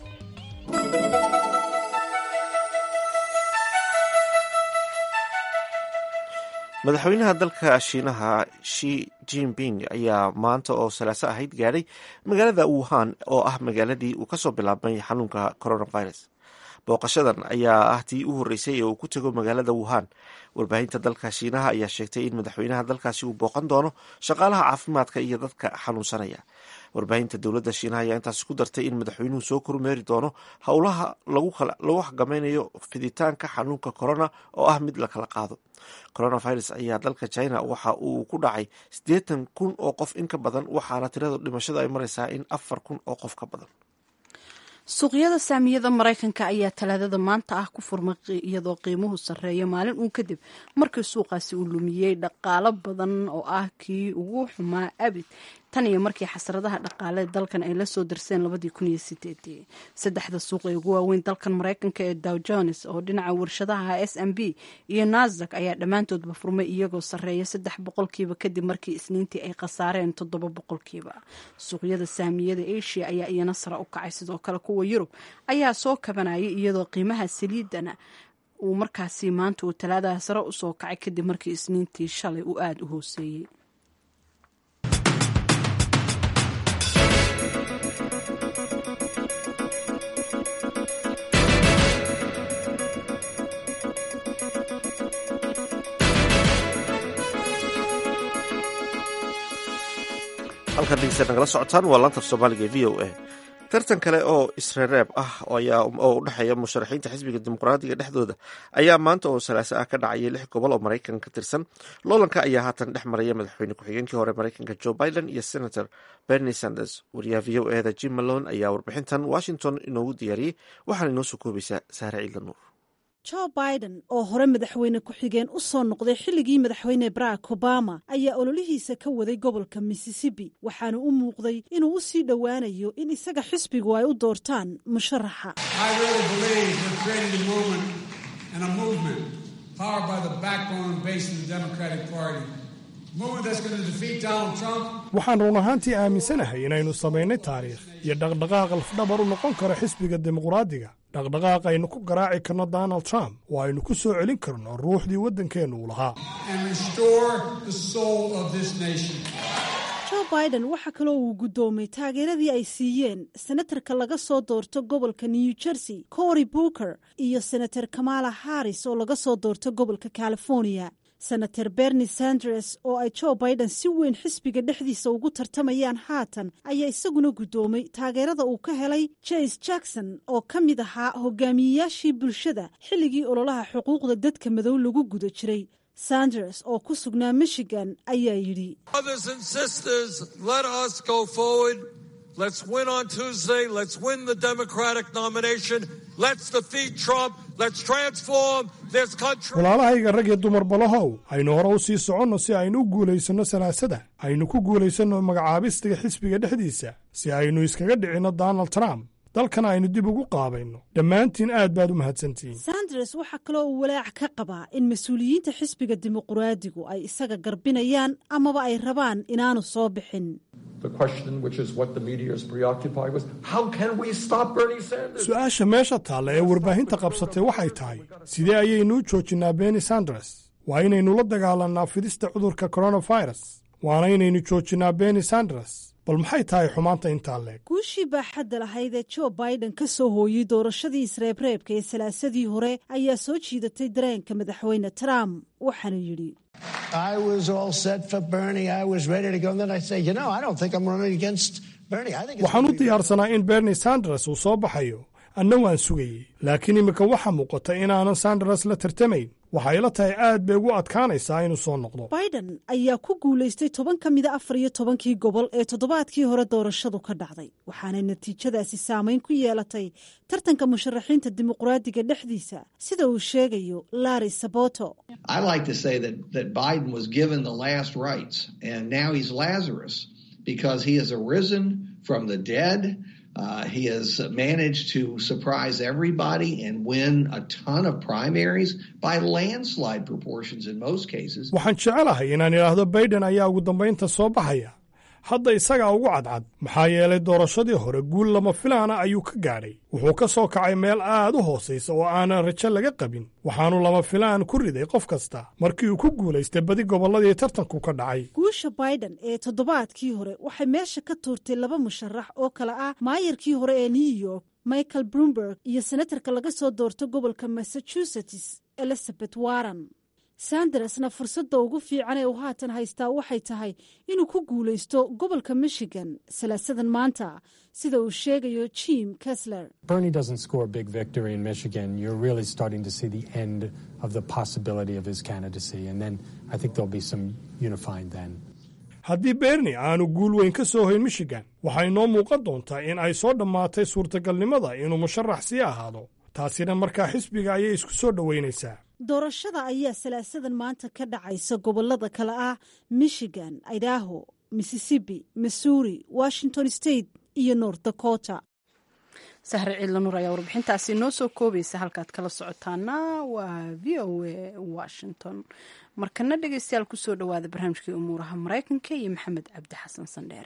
madaxweynaha dalka shiinaha shi jinping ayaa maanta oo salaaso ahayd gaadhay magaalada wuhan oo ah magaaladii uu kasoo bilaabmay xanuunka coronavirus. booqashadan ayaa ah tii u horreysay ee uu ku tego magaalada wuhan. warbaahinta dalka shiinaha ayaa sheegtay in madaxweynaha dalkaasi uu booqan doono shaqaalaha caafimaadka iyo dadka xanuunsanaya. warbaahinta dowladda shiinaha ayaa intaasi ku dartay in madaxweynuhu soo kormeeri doono howlaha lagu xakameynayo fiditaanka xanuunka corona oo ah mid la kala qaado. coronavirus ayaa dalka china waxa uu ku dhacay 80,000 oo qof in ka badan, waxaana tirada dhimashada ay maraysaa in 4,000 oo qof ka badan. suuqyada saamiyada maraykanka ayaa talaadada maanta ah ku furmay iyadoo qiimuhu sarreeya maalin uun kadib markii suuqaasi uu lumiyey dhaqaalo badan oo ah kii ugu xumaa abid tan iyo markii xasradaha dhaqaale dalkan ay la soo darseen 2008. saddexda suuq ee ugu waaweyn dalkan maraykanka ee Dow Jones oo dhinaca warshadaha S&P iyo Nasdaq ayaa dhammaantoodba furmay iyagoo sarreeya 3% kadib markii isniintii ay khasaareen 7%. suuqyada saamiyada Asia ayaa iyana sare u kacay, sidoo kale kuwa Yurub ayaa soo kabanayay iyadoo qiimaha saliidana uu markaasi maanta uu talaadaha sare u soo kacay kadib markii isniintii shalay uu aada u hooseeyey. halkan dhegeysta nagala socotaan waa laanta af soomaaliga v o a. tartan kale oo isreereeb ah oo u dhexeeya musharaxiinta xisbiga dimuqraadiga dhexdooda ayaa maanta oo salaaso ah ka dhacayay 6 gobol oo maraykan ka tirsan. loolanka ayaa haatan dhex maraya madaxweyne ku-xigeenkii hore maraykanka Joe Biden iyo senator Bernie Sanders. wariyaha v o a da Jim Malone ayaa warbixintan Washington inoogu diyaariyey, waxaana inoo soo koobaysaa Sahre Ciidla Nuur. Joe Biden oo hore madaxweyne ku-xigeen u soo noqday xilligii madaxweyne Barack Obama ayaa ololihiisa ka waday gobolka Mississippi, waxaana u muuqday inuu u sii dhowaanayo in isaga xisbigu ay u doortaan musharaxa. waxaan run ahaantii aaminsanahay inaynu samaynay taariikh iyo dhaqdhaqaaq lafdhabar u noqon karo xisbiga dimuqraadiga, dhaqdhaqaaq aynu ku garaaci karno Donald Trump oo aynu ku soo celin karno ruuxdii waddankeennu uu lahaa. Joe Biden waxa kaloo uu guddoomay taageeradii ay siiyeen senatarka laga soo doorto gobolka New Jersey Cory Booker iyo senator Kamala Harris oo laga soo doorto gobolka California. senator bernie sanders oo ay joe biden si weyn xisbiga dhexdiisa ugu tartamayaan haatan ayaa isaguna guddoomay taageerada uu ka helay jas jackson oo ka mid ahaa hogaamiyeyaashii bulshada xilligii ololaha xuquuqda dadka madow lagu guda jiray. Sanders oo ku sugnaa Michigan ayaa yidhi Let's win on Tuesday. Let's win the Democratic nomination. Let's defeat Trump. Let's transform this country. walaalahayga rag iyo dumar balahow aynu hore u sii soconno si aynu u guulaysanno sanaasada aynu ku guulaysanno magacaabistiga xisbiga dhexdiisa si aynu iskaga dhicinno Donald Trump dalkan aynu dib ugu qaabayno. dhammaantiin aad baad u mahadsantihiin. Sanders waxaa kaloo uu walaac ka qabaa in mas-uuliyiinta xisbiga dimuqraadigu ay isaga garbinayaan amaba ay rabaan inaanu soo bixin. The question, which is what the media is preoccupied with, how can we stop Bernie Sanders? su-aasha meesha taalla ee warbaahinta qabsatay waxay tahay sidee ayaynu u joojinnaa Bernie Sanders? waa inaynu la dagaalannaa fidista cudurka coronavirus waana inaynu joojinnaa Bernie Sanders. bal maxay tahay xumaanta intaa leeg? guushii baaxadda lahayd ee joe biden ka soo hooyey doorashadii isreebreebka ee salaasadii hore ayaa soo jiidatay dareenka madaxweyne trump waxaanu yidhi I was all set for Bernie. I was ready to go. And then I say, you know, I don't think I'm running against Bernie. I think waxaan u diyaarsanaa in Bernie Sanders uu soo baxayo. anna waan sugayey. laakiin imika waxa muuqata inaanan Sanders la tartamayn. waxay la tahay aad bay ugu adkaanaysaa inuu soo noqdo. biden ayaa ku guulaystay 10 ka mida 14 gobol ee toddobaadkii hore doorashadu ka dhacday waxaana natiijadaasi saameyn ku yeelatay tartanka musharaxiinta dimuqraadiga dhexdiisa sida uu sheegayo Larry Sabato. I like to say that Biden was given the last rites and now he's Lazarus because he has arisen from the dead. He has managed to surprise everybody and win a ton of primaries by landslide proportions in most cases. waxaan jecelahay inaan idhaahdo Biden ayaa ugu dambaynta soo baxaya. hadda isagaa ugu cadcad maxaa yeelay doorashadii hore guul lama filaana ayuu ka gaadhay. wuxuu ka soo kacay meel aad u hoosaysa oo aanan rajo laga qabin waxaanu lama filaan ku riday qof kasta markii uu ku guulaystay badi gobolladii tartanku ka dhacay. guusha biden ee toddobaadkii hore waxay meesha ka tuurtay 2 musharax oo kale ah maayarkii hore ee New York Michael Bloomberg iyo senatarka laga soo doorto gobolka Massachusetts Elizabeth Warren. Sandersna fursadda ugu fiican ee uu haatan haystaa waxay tahay inuu ku guulaysto gobolka Michigan salaasadan maanta sida uu sheegayo Jim Kessler. Bernie doesn't score a big victory in Michigan. You're really starting to see the end of the possibility of his candidacy and then I think there'll be some unifying then. haddii Bernie aanu guul weyn ka soo hayn Michigan waxay noo muuqan doontaa in ay soo dhammaatay suurtagalnimada inuu musharax sii ahaado. taasina markaa xisbiga ayay isku soo dhoweynaysaa. doorashada ayaa salaasadan maanta ka dhacaysa gobolada kale ah Michigan, Idaho, Mississippi, Missouri, Washington State iyo North Dakota. sahre ciidlanuur ayaa warbixintaasi noo soo koobaysa halkaad kala socotaana waa VOA Washington. markana dhegeystayaal ku soo dhawaada barnaamijkii umuuraha Mareykanka iyo Maxamed Cabdi Xasan Sandheere.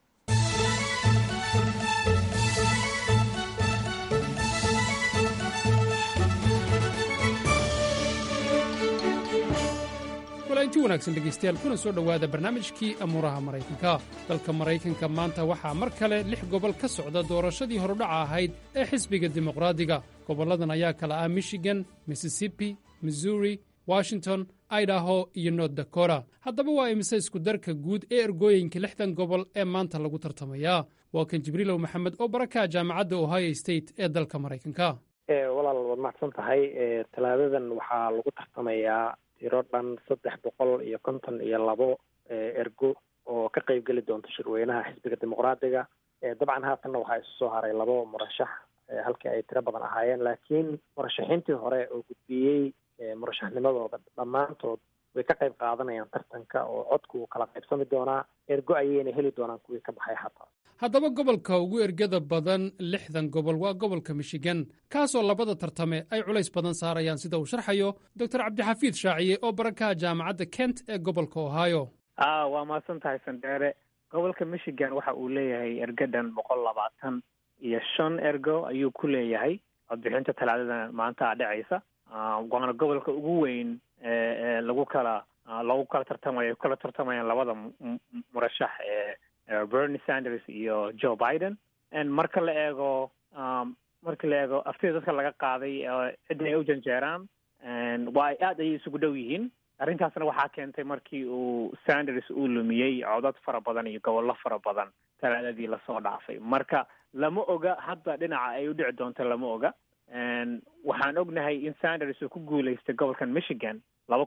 intii wanaagsan dhegaystayaal kuna soo dhowaada barnaamijkii amuuraha maraykanka. dalka maraykanka maanta waxaa mar kale 6 gobol ka socda doorashadii horudhaca ahayd ee xisbiga dimuqraadiga. gobolladan ayaa kala ah Michigan, Mississippi, Missouri, Washington, Idaho iyo North Dakota. haddaba waa imise isku darka guud ee ergooyinka 6 gobol ee maanta lagu tartamayaa. waa kan Jibriilow Maxamed oo baraka jaamacadda Ohio State ee dalka maraykanka. walaal waad mahadsan tahay. talaadadan waxaa lagu tartamayaa tiro dhan 352 ergo oo ka qayb geli doonta shirweynaha xisbiga dimuqraadiga. dabcan haatanna waxaa isu soo haray 2 murashax halkii ay tiro badan ahaayeen laakiin murashaxiintii hore oo gudbiyey murashaxnimadooda dhammaantood way ka qayb qaadanayaan tartanka oo codku uu kala qaybsami doonaa. ergo ayayna heli doonaan kuwii ka baxay xataa. haddaba gobolka ugu ergada badan 6 gobol waa gobolka Michigan kaasoo labada tartame ay culays badan saarayaan sida uu sharxayo Dr. Cabdixafiid Shaaciye oo barakaha jaamacadda Kent ee gobolka Ohio. waa mahadsan tahay Sandheere. gobolka Michigan waxa uu leeyahay ergadan 125 ergo ayuu ku leeyahay codbixinta talaadada maanta dhacaysa. waana gobolka ugu weyn ee lagu kala tartamayaan labada murashax ee Bernie Sanders iyo Joe Biden. marka la eego aftida dadka laga qaaday cidda ay u janjeeraan waa aad ayay isugu dhow yihiin. arrintaasna waxaa keentay markii uu Sanders uu lumiyey codad fara badan iyo gobollo fara badan talaadadii lasoo dhaafay. Marka lama oga hadda dhinaca ay u dhici doonto, lama oga. Waxaan ognahay in Sanders uu ku guulaystay gobolkan Michigan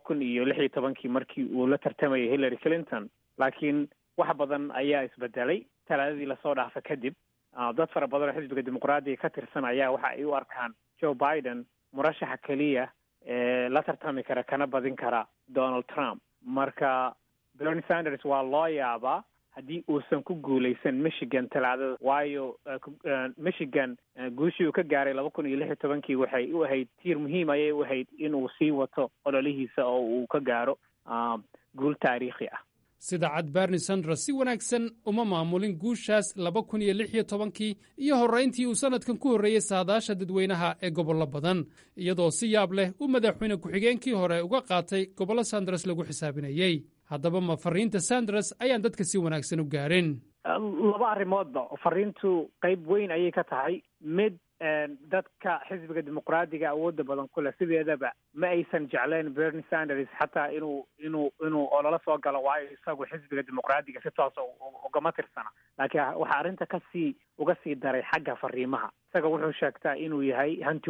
2016 markii uu la tartamayay Hillary Clinton, laakiin wax badan ayaa isbedelay talaadadii lasoo dhaafay kadib. Dad fara badan oo xisbiga dimuqraadiga ka tirsan ayaa waxa ay u arkaan Joe Biden murashaxa keliya la tartami kara kana badin kara Donald Trump. Marka Bernie Sanders waa loo yaabaa haddii uusan ku guulaysan Michigan talaadada, waayo Michigan guushii uu ka gaaray 2016 waxay u ahayd tiir muhiim ayay u ahayd inuu sii wato ololihiisa oo uu ka gaaro guul taariikhi ah. sida cad Bernie Sanders si wanaagsan uma maamulin guushaas 2016 iyo horrayntii uu sanadkan ku horreeyey saadaasha dadweynaha ee gobollo badan, iyadoo si yaab leh uu madaxweyne ku-xigeenkii hore uga qaatay gobollo Sanders lagu xisaabinayey. haddaba ma fariinta Sanders ayaan dadka si wanaagsan u gaarin? Laba arrimoodba. Fariintu qayb weyn ayay ka tahay. Mid dadka xisbiga dimuqraadiga awoodda badan ku leh sideedaba ma aysan jecleen Bernie Sanders xataa inuu ololo soo galo, waayo isagu xisbiga dimuqraadiga si toos ugama tirsana. laakiin waxaa arrinta uga sii daray xagga fariimaha. isaga wuxuu sheegtaa inuu yahay hanti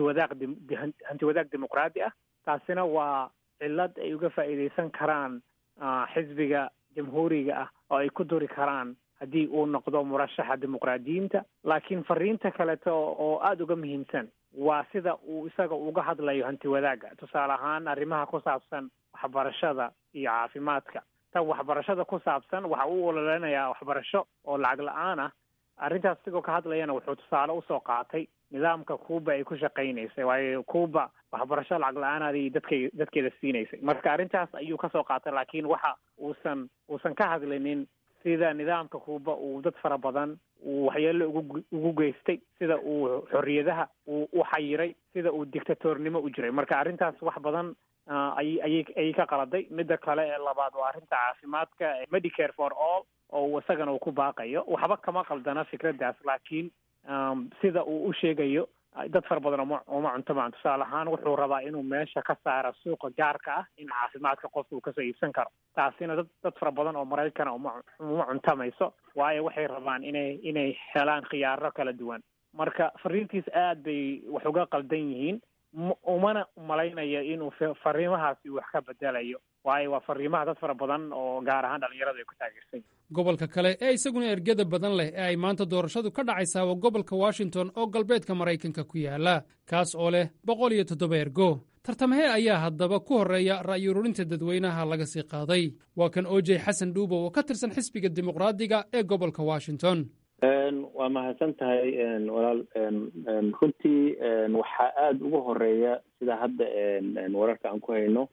wadaag dimuqraadi ah. taasina waa cillad ay uga faa'iidaysan karaan xisbiga jamhuuriga ah oo ay ku duri karaan haddii uu noqdo murashaxa dimuqraadiyiinta. laakiin fariinta kaleeto oo aada uga muhiimsan waa sida uu isaga uga hadlayo hanti wadaaga. tusaale ahaan arrimaha ku saabsan waxbarashada iyo caafimaadka. tan waxbarashada ku saabsan waxa uu ololeynayaa waxbarasho oo lacag la-aan ah. arrintaas isigoo ka hadlayana wuxuu tusaale usoo qaatay nidaamka Cuba ay ku shaqaynaysay, waayo Cuba waxbarasho lacag la-aanadii dadkeeda siinaysay. marka arrintaas ayuu kasoo qaatay, laakiin waxa uusan ka hadlinin sida nidaamka Cuba uu dad fara badan uu waxyeello ugu geystay, sida uu xorriyadaha u xayiray, sida uu dictatornimo u jiray. marka arrintaas wax badan ayay ka qaladay. midda kale ee labaad waa arrinta caafimaadka, Medicare for all, oo isagana uu ku baaqayo. waxba kama qaldana fikraddaas, laakiin sida uu u sheegayo dad fara badan uma cuntamaan. tusaale ahaan wuxuu rabaa inuu meesha ka saaro suuqa gaarka ah in caafimaadka qofka uu kasoo iibsan karo. taasina dad fara badan oo Maraykana uma cuntamayso, waayo waxay rabaan inay helaan khiyaaro kala duwan. marka fariintiis aad bay wax uga qaldan yihiin. umana malaynayo inuu fariimahaasi wax ka bedelayo, waayo waa fariimaha dad fara badan oo gaar ahaan dhalinyarada ay ku taageersan. gobolka kale ee isaguna ergada badan leh ee ay maanta doorashadu ka dhacaysaa waa gobolka Washington oo galbeedka Maraykanka ku yaala, kaas oo leh 107 ergo. tartamahee ayaa haddaba ku horreeya ra'yi ururinta dadweynaha laga sii qaaday. waa kan OJ Xasan Dhuubo oo ka tirsan xisbiga dimuqraadiga ee gobolka Washington. waa mahadsan tahay walaal. runtii waxaa aada ugu horeeya sida hadda wararka aan ku hayno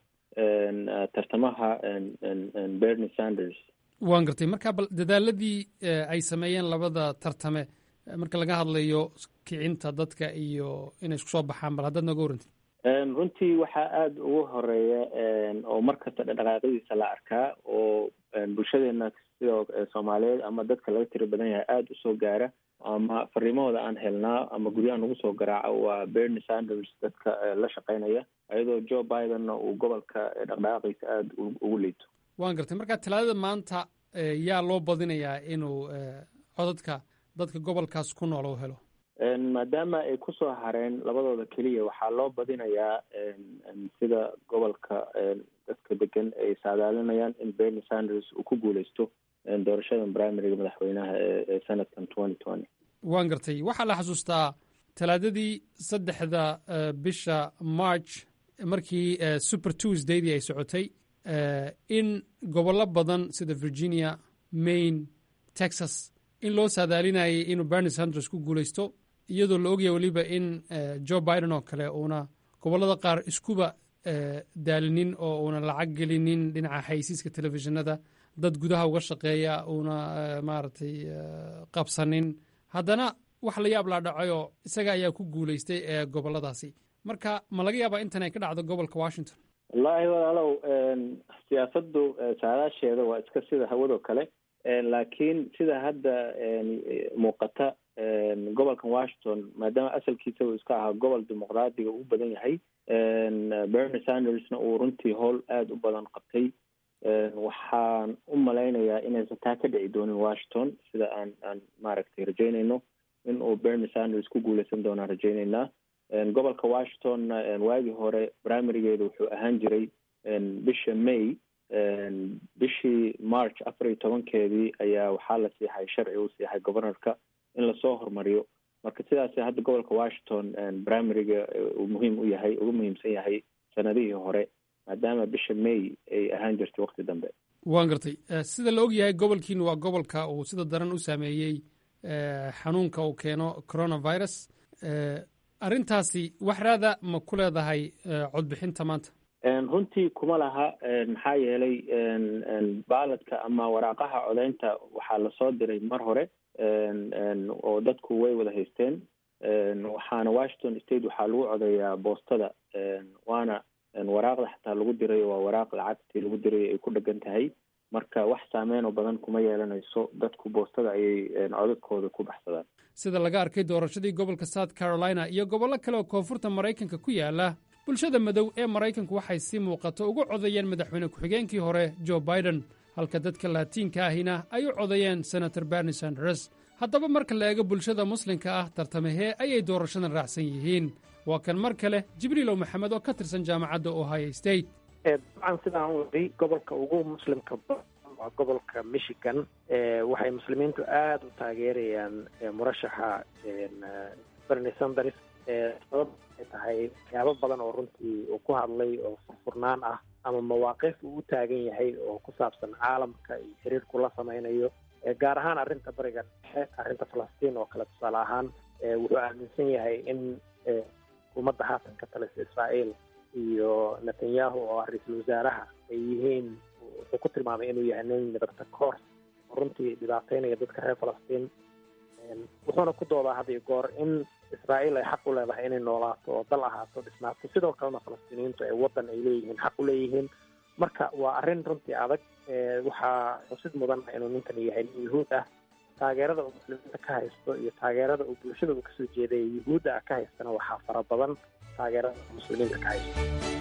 tartamaha Bernie Sanders. waan gartay. marka bal dadaaladii ay sameeyeen labada tartame marka laga hadlayo kicinta dadka iyo inay isku soo baxaan, bal haddaad nooga warantid. runtii waxaa aada ugu horeeya oo markasta dhaqdhaqaaqadiisa la arkaa oo bulshadeena sidoo Soomaaliyeed ama dadka laga tiro badan yahay aada usoo gaara ama fariimahooda aan helnaa ama guryaha nagu soo garaaco waa Bernie Sanders dadka la shaqaynaya, iyadoo Joe Bidenna uu gobolka dhaqdhaqaaqiisa aada ugu liito. waan gartay. marka talaadada maanta yaa loo badinayaa inuu codadka dadka gobolkaas ku nool u helo? maadaama ay kusoo hareen labadooda keliya waxaa loo badinayaa sida gobolka dadka degan ay saadaalinayaan in Bernie Sanders uu ku guuleysto doorashada primariga madaxweynaha ee sanadkan 2020. waan gartay. waxaa la xasuustaa talaadadii 3 bisha March markii Super Tuesdaydii ay socotay in gobollo badan sida Virginia, Maine, Texas in loo saadaalinayay inuu Bernie Sanders ku guuleysto, iyadoo la ogyahay weliba in Joe Biden oo kale uuna gobollada qaar iskuba daalinin oo uuna lacag gelinin dhinaca xaysiiska telefishinada, dad gudaha uga shaqeeya uuna maaragtay qabsanin. haddana wax la yaab laa dhacayoo isaga ayaa ku guuleystay ee gobolladaasi. marka ma laga yaabaa intan ay ka dhacdo gobolka Washington? wallaahi walaalow siyaasaddu saadaasheeda waa iska sida hawadoo kale, laakiin sida hadda muuqata gobolkan washington maadaama asalkiisa uu iska ahaa gobol dimuqraadiga u badan yahay bernie sandersna uu runtii howl aada u badan qabtay waxaan u malaynayaa inaysan taa ka dhici doonin washington sida aan maaragtay rajaynayno in uu bernie sanders ku guuleysan doonaan rajaynaynaa gobolka washingtonna waagii hore primarygeeda wuxuu ahaan jiray bisha may bishii march 14 ayaa waxaa la siixay sharci uu siixay governorka in lasoo horumariyo marka sidaas hadda gobolka washington primaryga uu muhiim u yahay ugu muhiimsan yahay sanadihii hore maadaama bisha may ay ahaan jirtay waqti dambe waan gartay sida la og yahay gobolkiinu waa gobolka uu sida daran u saameeyey xanuunka uu keeno coronavirus arrintaasi wax raada ma ku leedahay codbixinta maanta runtii kuma laha maxaa yeelay baaladka ama waraaqaha codeynta waxaa lasoo diray mar hore oo dadku way wada haysteen waxaana washington state waxaa lagu codeeyaa boostada waana waraaqda xataa lagu diray waa waraaq lacagtii lagu diray ay ku dhegan tahay marka wax saameyn oo badan kuma yeelanayso dadku boostada ayay codadkooda ku baxsadaan sida laga arkay doorashadii gobolka south carolina iyo gobollo kale oo koonfurta maraykanka ku yaala bulshada madow ee maraykanku waxay si muuqato ugu codeeyeen madaxweyne ku-xigeenkii hore joe biden halka dadka laatiinka ahina ay u codeeyeen senator bernie sanders haddaba marka la eego bulshada muslimka ah tartamahee ayay doorashadan raacsan yihiin waa kan mar kale jibriilow maxamed oo ka tirsan jaamacadda ohio state dabcan sidaan wadi gobolka ugu muslimka waa gobolka michigan waxay muslimiintu aada u taageerayaan murashaxa bernie sanders sabab ay tahay waxyaabo badan oo runtii uu ku hadlay oo furfurnaan ah ama mawaaqif uu u taagan yahay oo ku saabsan caalamka iyo xiriirku la samaynayo gaar ahaan arrinta bariga dhexe arrinta falastiin oo kale tusaale ahaan wuxuu aaminsan yahay in xukuumadda haatan ka talisa israa'iil iyo netanyahu oo ah ra-iisul wasaaraha ay yihiin wuxuu ku tilmaamay inuu yahay nin midabta koors oo runtii dhibaateynaya dadka reer falastiin wuxuuna ku doodaa had iyo goor in israa'iil ay xaq u leedahay inay noolaato oo dal ahaato dhisnaato sidoo kalena falastiiniyiintu ay waddan ay leeyihiin xaq u leeyihiin marka waa arrin runtii adag waxaa xusid mudan inuu ninkan yahay nin yuhuud ah taageerada uu muslimiinta ka haysto iyo taageerada uu bulshada uu kasoo jeeday yuhuudda ah ka haystana waxaa fara badan taageerada uu muslimiinta ka haysto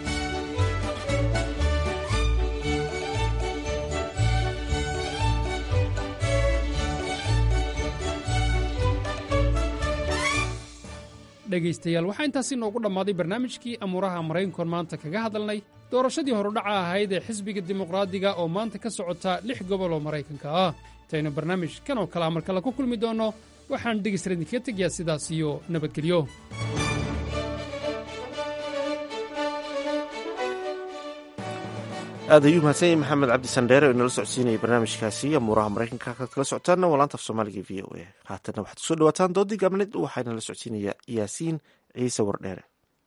dhegaystayaal waxaa intaasi noogu dhammaaday barnaamijkii amuuraha maraykankoon maanta kaga hadalnay doorashadii horudhaca ahayd ee xisbiga dimuqraadiga oo maanta ka socota 6 gobol oo maraykanka ah intaynu barnaamijkan oo kale mar kale ku kulmi doonno waxaan dhegaystayaal idinkaga tegayaa sidaas iyo nabadgelyo aad ayuu mahadsan yahay maxamed cabdi sandheere oo inala socodsiinayay barnaamijkaasi amuuraha maraykanka kaad kala socotaanna waa laanta af soomaaliga v o a haatanna waxaad kusoo dhawaataan doodii gaabneed waxaa inala socodsiinaya yaasiin ciise wardheere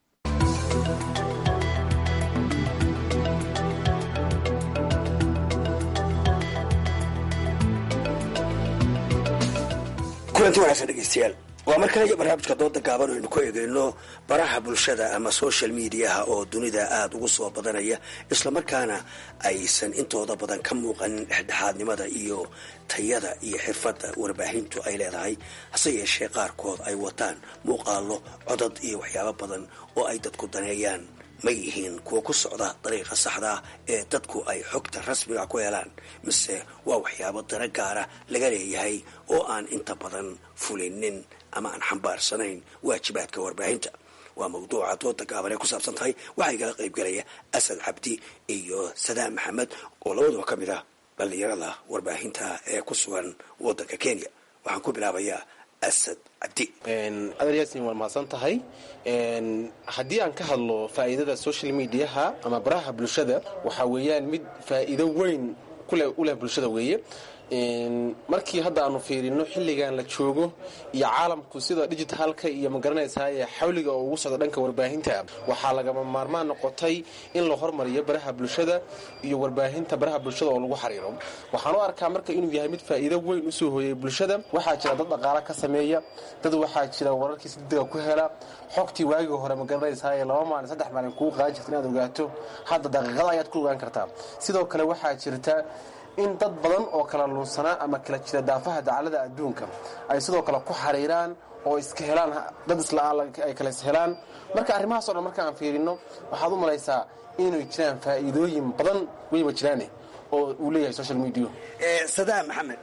kulanti wanaagsan dhegeystayaal waa mar kale iyo barnaamijka dooda gaaban aynu ku eegeyno baraha bulshada ama social mediaha oo dunida aada ugu soo badanaya islamarkaana aysan intooda badan ka muuqanin dhexdhexaadnimada iyo tayada iyo xirfadda warbaahintu ay leedahay hase yeeshee qaarkood ay wataan muuqaalo codad iyo waxyaabo badan oo ay dadku daneeyaan ma yihiin kuwa ku socda dariiqa saxda ah ee dadku ay xogta rasmiga ku helaan mise waa waxyaabo dana gaara laga leeyahay oo aan inta badan fulinin ama aan xambaarsanayn waajibaadka warbaahinta waa mawduuca dooda gaaban ee ku saabsan tahay waxaa igala qaybgalaya asad cabdi iyo sadaam maxamed oo labadaba ka mid ah dhallinyarada warbaahinta ee ku sugan waddanka kenya waxaan ku bilaabayaa asad cabdi. adar yaasin waa mahadsan tahay. haddii aan ka hadlo faa'iidada social mediaha ama baraha bulshada waxaa weeyaan mid faa'iido weyn u leh bulshada weeye. markii hadda aanu fiirino xilligan la joogo iyo caalamku sida digitalka iyo magaranaysaa ee xawliga oo ugu socda dhanka warbaahinta waxaa lagama maarmaan noqotay in la hormariyo baraha bulshada iyo warbaahinta baraha bulshada oo lagu xariiro. waxaan u arkaa marka inuu yahay mid faa'iido weyn usoo hooyay bulshada. waxaa jira dad dhaqaale ka sameeya, dad waxaa jira wararkii si degdega ku hela, xogtii waagii hore magaranaysaa ee 2 maalin 3 maalin kuu qaadi jirta inaad ogaato hadda daqiiqada ayaad ku ogaan kartaa. sidoo kale waxaa jirta in dad badan oo kala lunsanaa ama kala jira daafaha dacalada adduunka ay sidoo kale ku xariiraan oo iska helaan dad ay kala ishelaan marka arrimahaas oo dhan marka aan fiirino waxaad u malaysaa inay jiraan faa'iidooyin badan wayba jiraane oo uu leeyahay social media. Sadaam Maxamed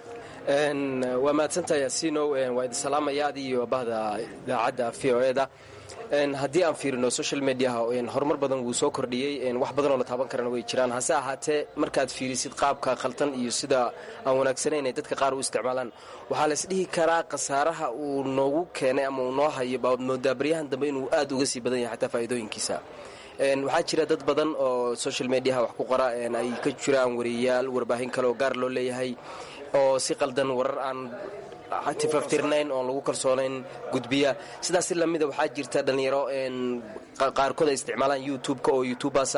waa mahadsantahay Yaasiinow, waa idin salaamaya adiyo bahda idaacadda VOA-da. haddii aan fiirino social mediaha horumar badan wuu soo kordhiyey, wax badanoo la taaban karana way jiraan. hase ahaatee markaad fiirisid qaabka khaldan iyo sida aan wanaagsanayn ay dadka qaar u isticmaalaan, waxaa la isdhihi karaa khasaaraha uu noogu keenay ama uu noo hayo baad moodaa baryahan dambe inuu aad uga sii badan yahay xataa faa'iidooyinkiisa. waxaa jira dad badan oo social mediaha wax ku qora, ay ka jiraan wariyayaal, warbaahin kale oo gaar loo leeyahay oo si qaldan warar aan tifaftirnayn oon lagu kalsoonayn gudbiya. sidaas si lamida waxaa jirta dhalinyaro qaarkood ay isticmaalaan youtube-ka oo youtubaasa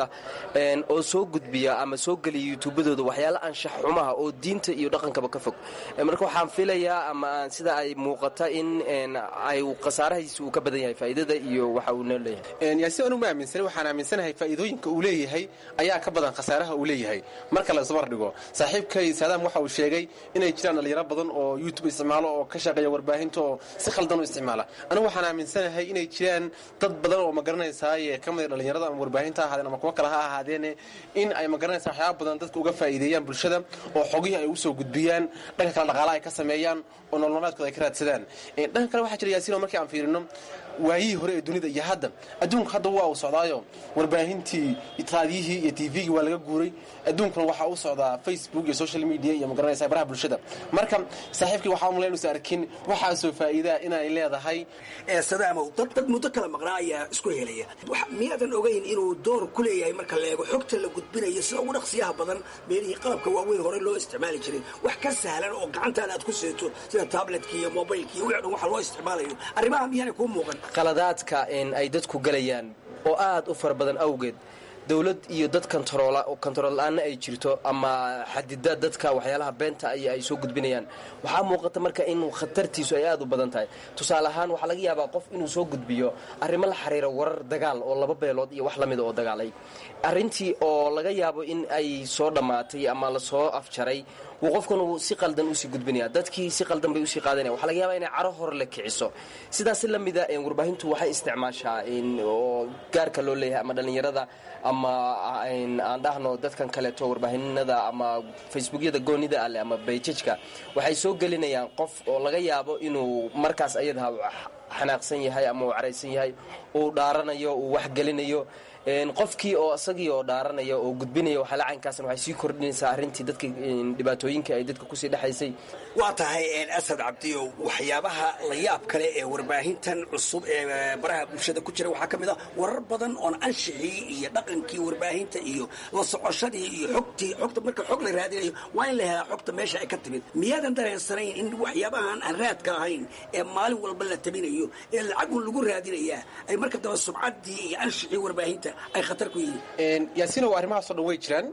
oo soo gudbiya ama soo geliya youtubadooda waxyaala anshax xumaha oo diinta iyo dhaqankaba ka fog. marka waxaan filayaa ama sida ay muuqata in ay khasaarahiisa uu ka badan yahay faa'iidada iyo waxa uu noo leeyahay. yaasi anu ma aaminsana, waxaan aaminsanahay faa'iidooyinka uu leeyahay ayaa ka badan khasaaraha uu leeyahay marka la isbar dhigo. saaxiibkay Saadaam waxa uu sheegay inay jiraan dhalinyaro badan oo youtube isticmaalo oo ka shaqeeya warbaahinta oo si khaldan u isticmaala. anigu waxaan aaminsanahay inay jiraan dad badan oo magaranaysaa ka mid dhalinyarada ama warbaahinta ha ahaadeen ama kuwa kale ha ahaadeen in ay magaranaysaa waxyaaba badan dadka uga faa'iideeyaan bulshada oo xogihii ay u soo gudbiyaan, dhanka kale dhaqaalaha ay ka sameeyaan oo nolol maalmeedkooda ay ka raadsadaan. dhanka kale waxaa jira Yaasiin, markii aan fiirino waayihii hore ee dunida iyo hadda adduunku hadda waa uu socdaayo warbaahintii raadiyihii iyo tvgii waa laga guuray. adduunkuna waxaa u socdaa Facebook iyo social media iyo magaranaysaa baraha bulshada. marka saaxiibkii waxaa umaleyn uusan arkin waxaasoo faa'iidaa inay leedahay. Sadaamow, dad muddo kala maqnaa ayaa isku helaya. miyaadan ogayn inuu door ku leeyahay marka la eego xogta la gudbinayo sida ugu dhaqsiyaha badan meelihii qalabka waaweyn hore loo isticmaali jiray wax ka sahlan oo gacantaada aad ku seeto sida tabletka iyo mobilka iyo wixii dhan waxa loo isticmaalayo? arrimaha miyaanay kuu muuqan? qaladaadka ay dadku galayaan oo aad u fara badan awgeed dawlad iyo dad kontarool la'aana ay jirto ama xadida dadka waxyaalaha beenta ay soo gudbinayaan, waxaa muuqata marka in khatartiisu ay aad u badan tahay. tusaale ahaan waxaa laga yaabaa qof inuu soo gudbiyo arrimo la xiriira warar dagaal oo laba beelood iyo wax lamida oo dagaalay, arrintii oo laga yaabo in ay soo dhammaatay ama lasoo afjaray, uu qofkan uu si qaldan usii gudbinaya, dadkii si qaldan bay usii qaadanaya. waxaa laga yaabaa inay caro hor la kiciso. sidaas lamida warbaahintu waxay isticmaashaa oo gaarka loo leeyahay ama dhallinyarada ama aan dhahno dadkan kaleeto warbaahinada ama facebookyada goonida ale ama bayjajka waxay soo gelinayaan qof oo laga yaabo inuu markaas ayadaha xanaaqsan yahay ama uu caraysan yahay, uu dhaaranayo, uu waxgelinayo. qofkii oo isagii oo dhaaranaya oo gudbinaya waxaa lacankaasna waxay sii kordhinaysaa arrintii dadka dhibaatooyinka ay dadka kusii dhexaysay. waa tahay Asad Cabdiyow, waxyaabaha la yaab kale ee warbaahintan cusub ee baraha bulshada ku jira waxaa ka mid ah warar badan oon anshixii iyo dhaqankii warbaahinta iyo la socoshadii iyo xogta marka xog la raadinayo waa in la helaa xogta meesha ay ka timid. miyaadan dareensanayn in waxyaabahan aan raadka ahayn ee maalin walba la tabinayo ee lacagun lagu raadinayaa ay marka daba subcaddii iyo anshixii warbaahinta ay khatar ku yihiin? Yaasiinow, arrimahaas oo dhan way jiraan,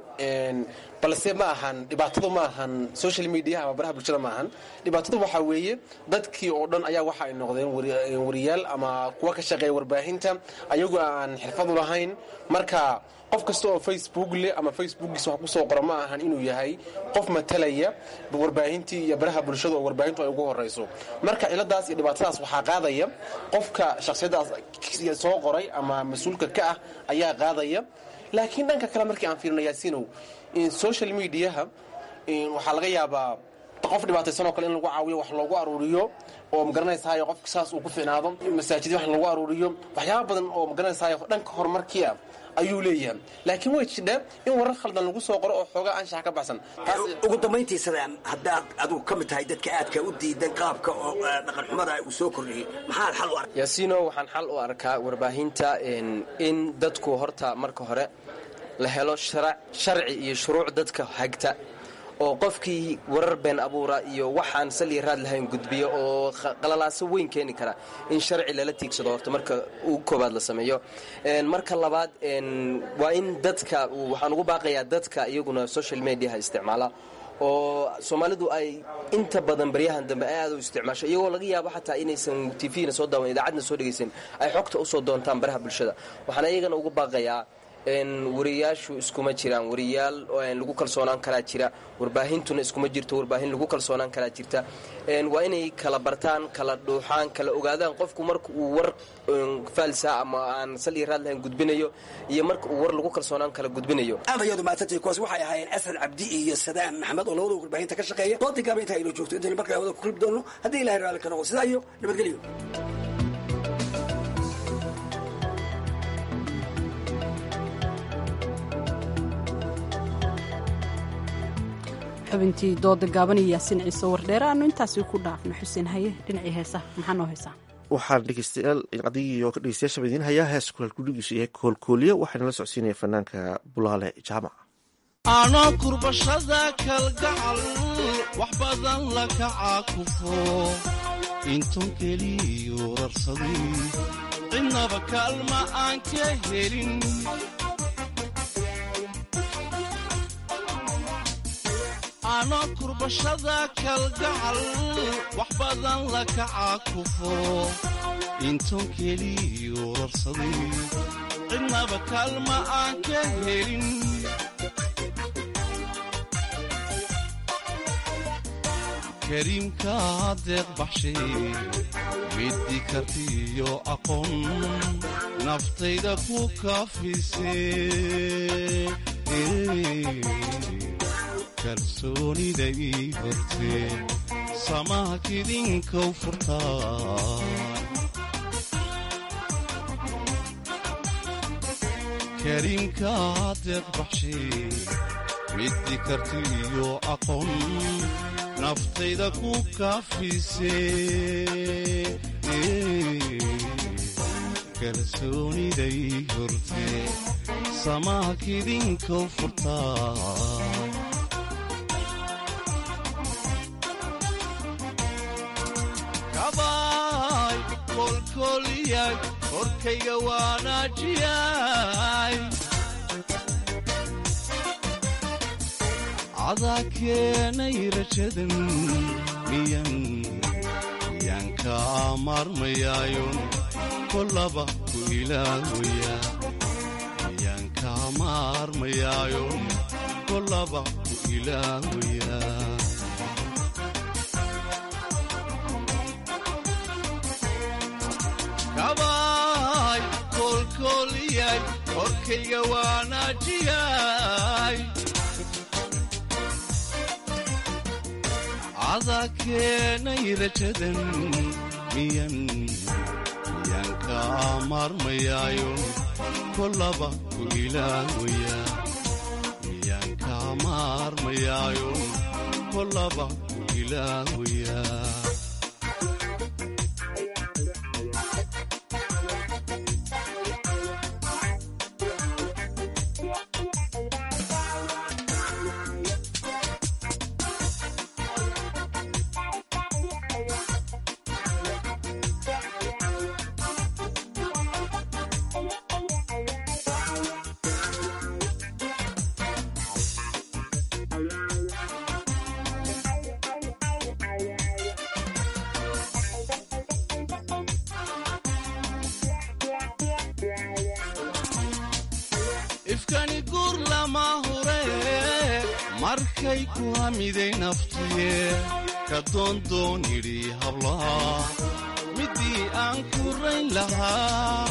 balse ma ahan dhibaatadu ma ahan social media ama baraha bulshada ma ahan. dhibaatadu waxaa weeye dadkii oo dhan ayaa waxa ay noqdeen wariyaal ama kuwa ka shaqeeya warbaahinta ayagoo aan xirfad u lahayn. marka qof kasta oo Facebook leh ama Facebookiisa wax ku soo qora ma ahan inuu yahay qof matalaya warbaahintii iyo baraha bulshada oo warbaahintu ay ugu horeyso. marka ciladaas iyo dhibaatadaas waxaa qaadaya qofka shakhsiyadaas soo qoray ama mas-uulka ka ah ayaa qaadaya. laakiin dhanka kale markii aan fiirino Yaasiinow, social mediaha waxaa laga yaabaa qof dhibaataysan oo kale in lagu caawiyo, wax loogu aruuriyo oo magaranaysaa qofka saas uu ku fiicnaado, masaajid wax lagu aruuriyo, waxyaabo badan oo magaranaysaa dhanka horumarkii ah ayuu leeyahay. laakiin way jidhaa in warar khaldan lagu soo qoro oo xoogaa anshax ka baxsan. ugu dambayntii Sadaan, haddaad adigu ka mid tahay dadka aadka u diidan qaabka oo dhaqan xumada uu soo kordhiyey, maxaad xal u arkaa? Yaasiinow, waxaan xal u arkaa warbaahinta in dadku horta marka hore la helo sharci iyo shuruuc dadka hagta oo qofkii warar been abuura iyo waxaan sal iyo raad lahayn gudbiyo oo qalalaaso weyn keeni kara in sharci lala tiigsado horta marka uu koobaad la sameeyo. marka labaad waa in dadka waxaan ugu baaqayaa dadka iyaguna social mediaha isticmaala oo Soomaalidu ay inta badan baryahan dambe aad u isticmaasho, iyagoo laga yaabo xataa inaysan TV-na soo daawan, idaacadna soo dhageysan, ay xogta u soo doontaan baraha bulshada. waxaan iyagana ugu baaqayaa wariyaashu iskuma jiraan. wariyaal lagu kalsoonaan karaa jira, warbaahintuna iskuma jirto, warbaahin lagu kalsoonaan karaa jirta. waa inay kala bartaan, kala dhuuxaan, kala ogaadaan qofku marka uu war faalsa ama aan sal iyo raad lahayn gudbinayo iyo marka uu war lagu kalsoonaan kala gudbinayo. aad ayadu maatantay kuwaas waxay ahaayeen asad cabdi iyo sadaan maxamed oo labada warbaahinta ka shaqeeya. doodii gaaba intaa inoo joogto intaynu markaa wada ku kulmi doonno haddii ilahay raalli ka noqo. sidaa iyo nabadgelyo. xubintii dooda gaaban iyo yaasiin ciise wardheere aanu intaasi ku dhaafno. xuseen haye dhinacii heesaha maxaa noo heesaa? waxaan dhegeystayaal adigii oo ka dhegeystayaasha idiin hayaa hees kulaalgudhigiisu yahay koolkooliyo waxaana la socodsiinaya fanaanka bulaale jaamac. anoo kurbashada kalgacal wax badan la kacaakufo inton keliyu rarsaday cidnaba kaalma aan ka helin. anoo kurbashada kalgacal wax badan la kacaakufo inton keliyu rarsaday cidnaba kaalma aan ka helin. kariimka deeq baxshay middi kartiyo aqoon naftayda ku kaafisee kalsoonida ii hortee samaha kidinkow furtaa. kariimka deeq baxshay middi kartiyo aqoon naftayda ku kaafisee kalsoonida ii hortee samaha kidinkow furtaa. kabaay kolkoliyay korkayga waanaajiyay cadaa keenay rajadan miyaan kaa maarmayaayon kolaba ku ilaawaya miyaan kaa maarmayaayon kolaba ku ilaawaya. kabaay kolkoliyay korkayga waanaajiyay cadaa keenay rajadan miyaan kaa maarmayaayon kolaba ku ilaawaya miyaan kaa maarmayaayon kolaba ku ilaawaya. ifkani guur lama hure markay ku hamiday naftiye ka doondoon yidhi hablaha middii aan ku rayn lahaa.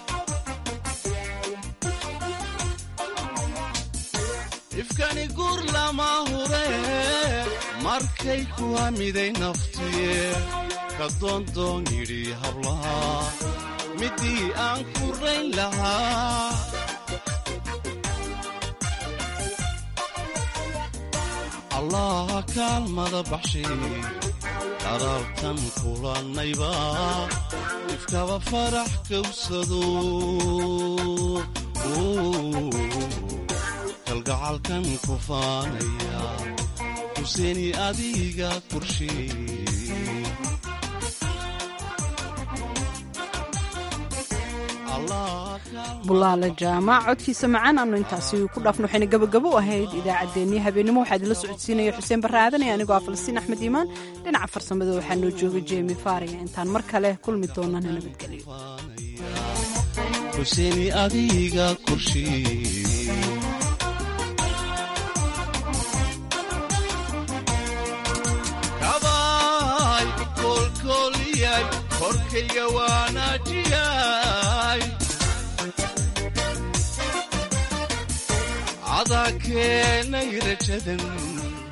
ifkani guur lama hure markay ku hamiday naftiye ka doondoon yidhi hablaha middii aan ku rayn lahaa. allaha kaalmada baxshay qaraabtan kulannayba ifkaba farax kawsado kalgacalkan ku faanaya huseeni adiga kurshey. bulaale jaamac codkiisa macaan aanu intaasi ku dhaafno waxayna gabagabo u ahayd idaacaddeenii habeenimo waxaa idinla socodsiinaya xuseen barre aadanaya anigoo ah falastiin axmed iimaan. dhinaca farsamada waxaa noo jooga jemi faariya. intaan mar kale kulmi doonana nabadgelyo. xuseeni adiga korshii kabaay kolkoliyay korkayga waanajiyay adaa keenay rajadan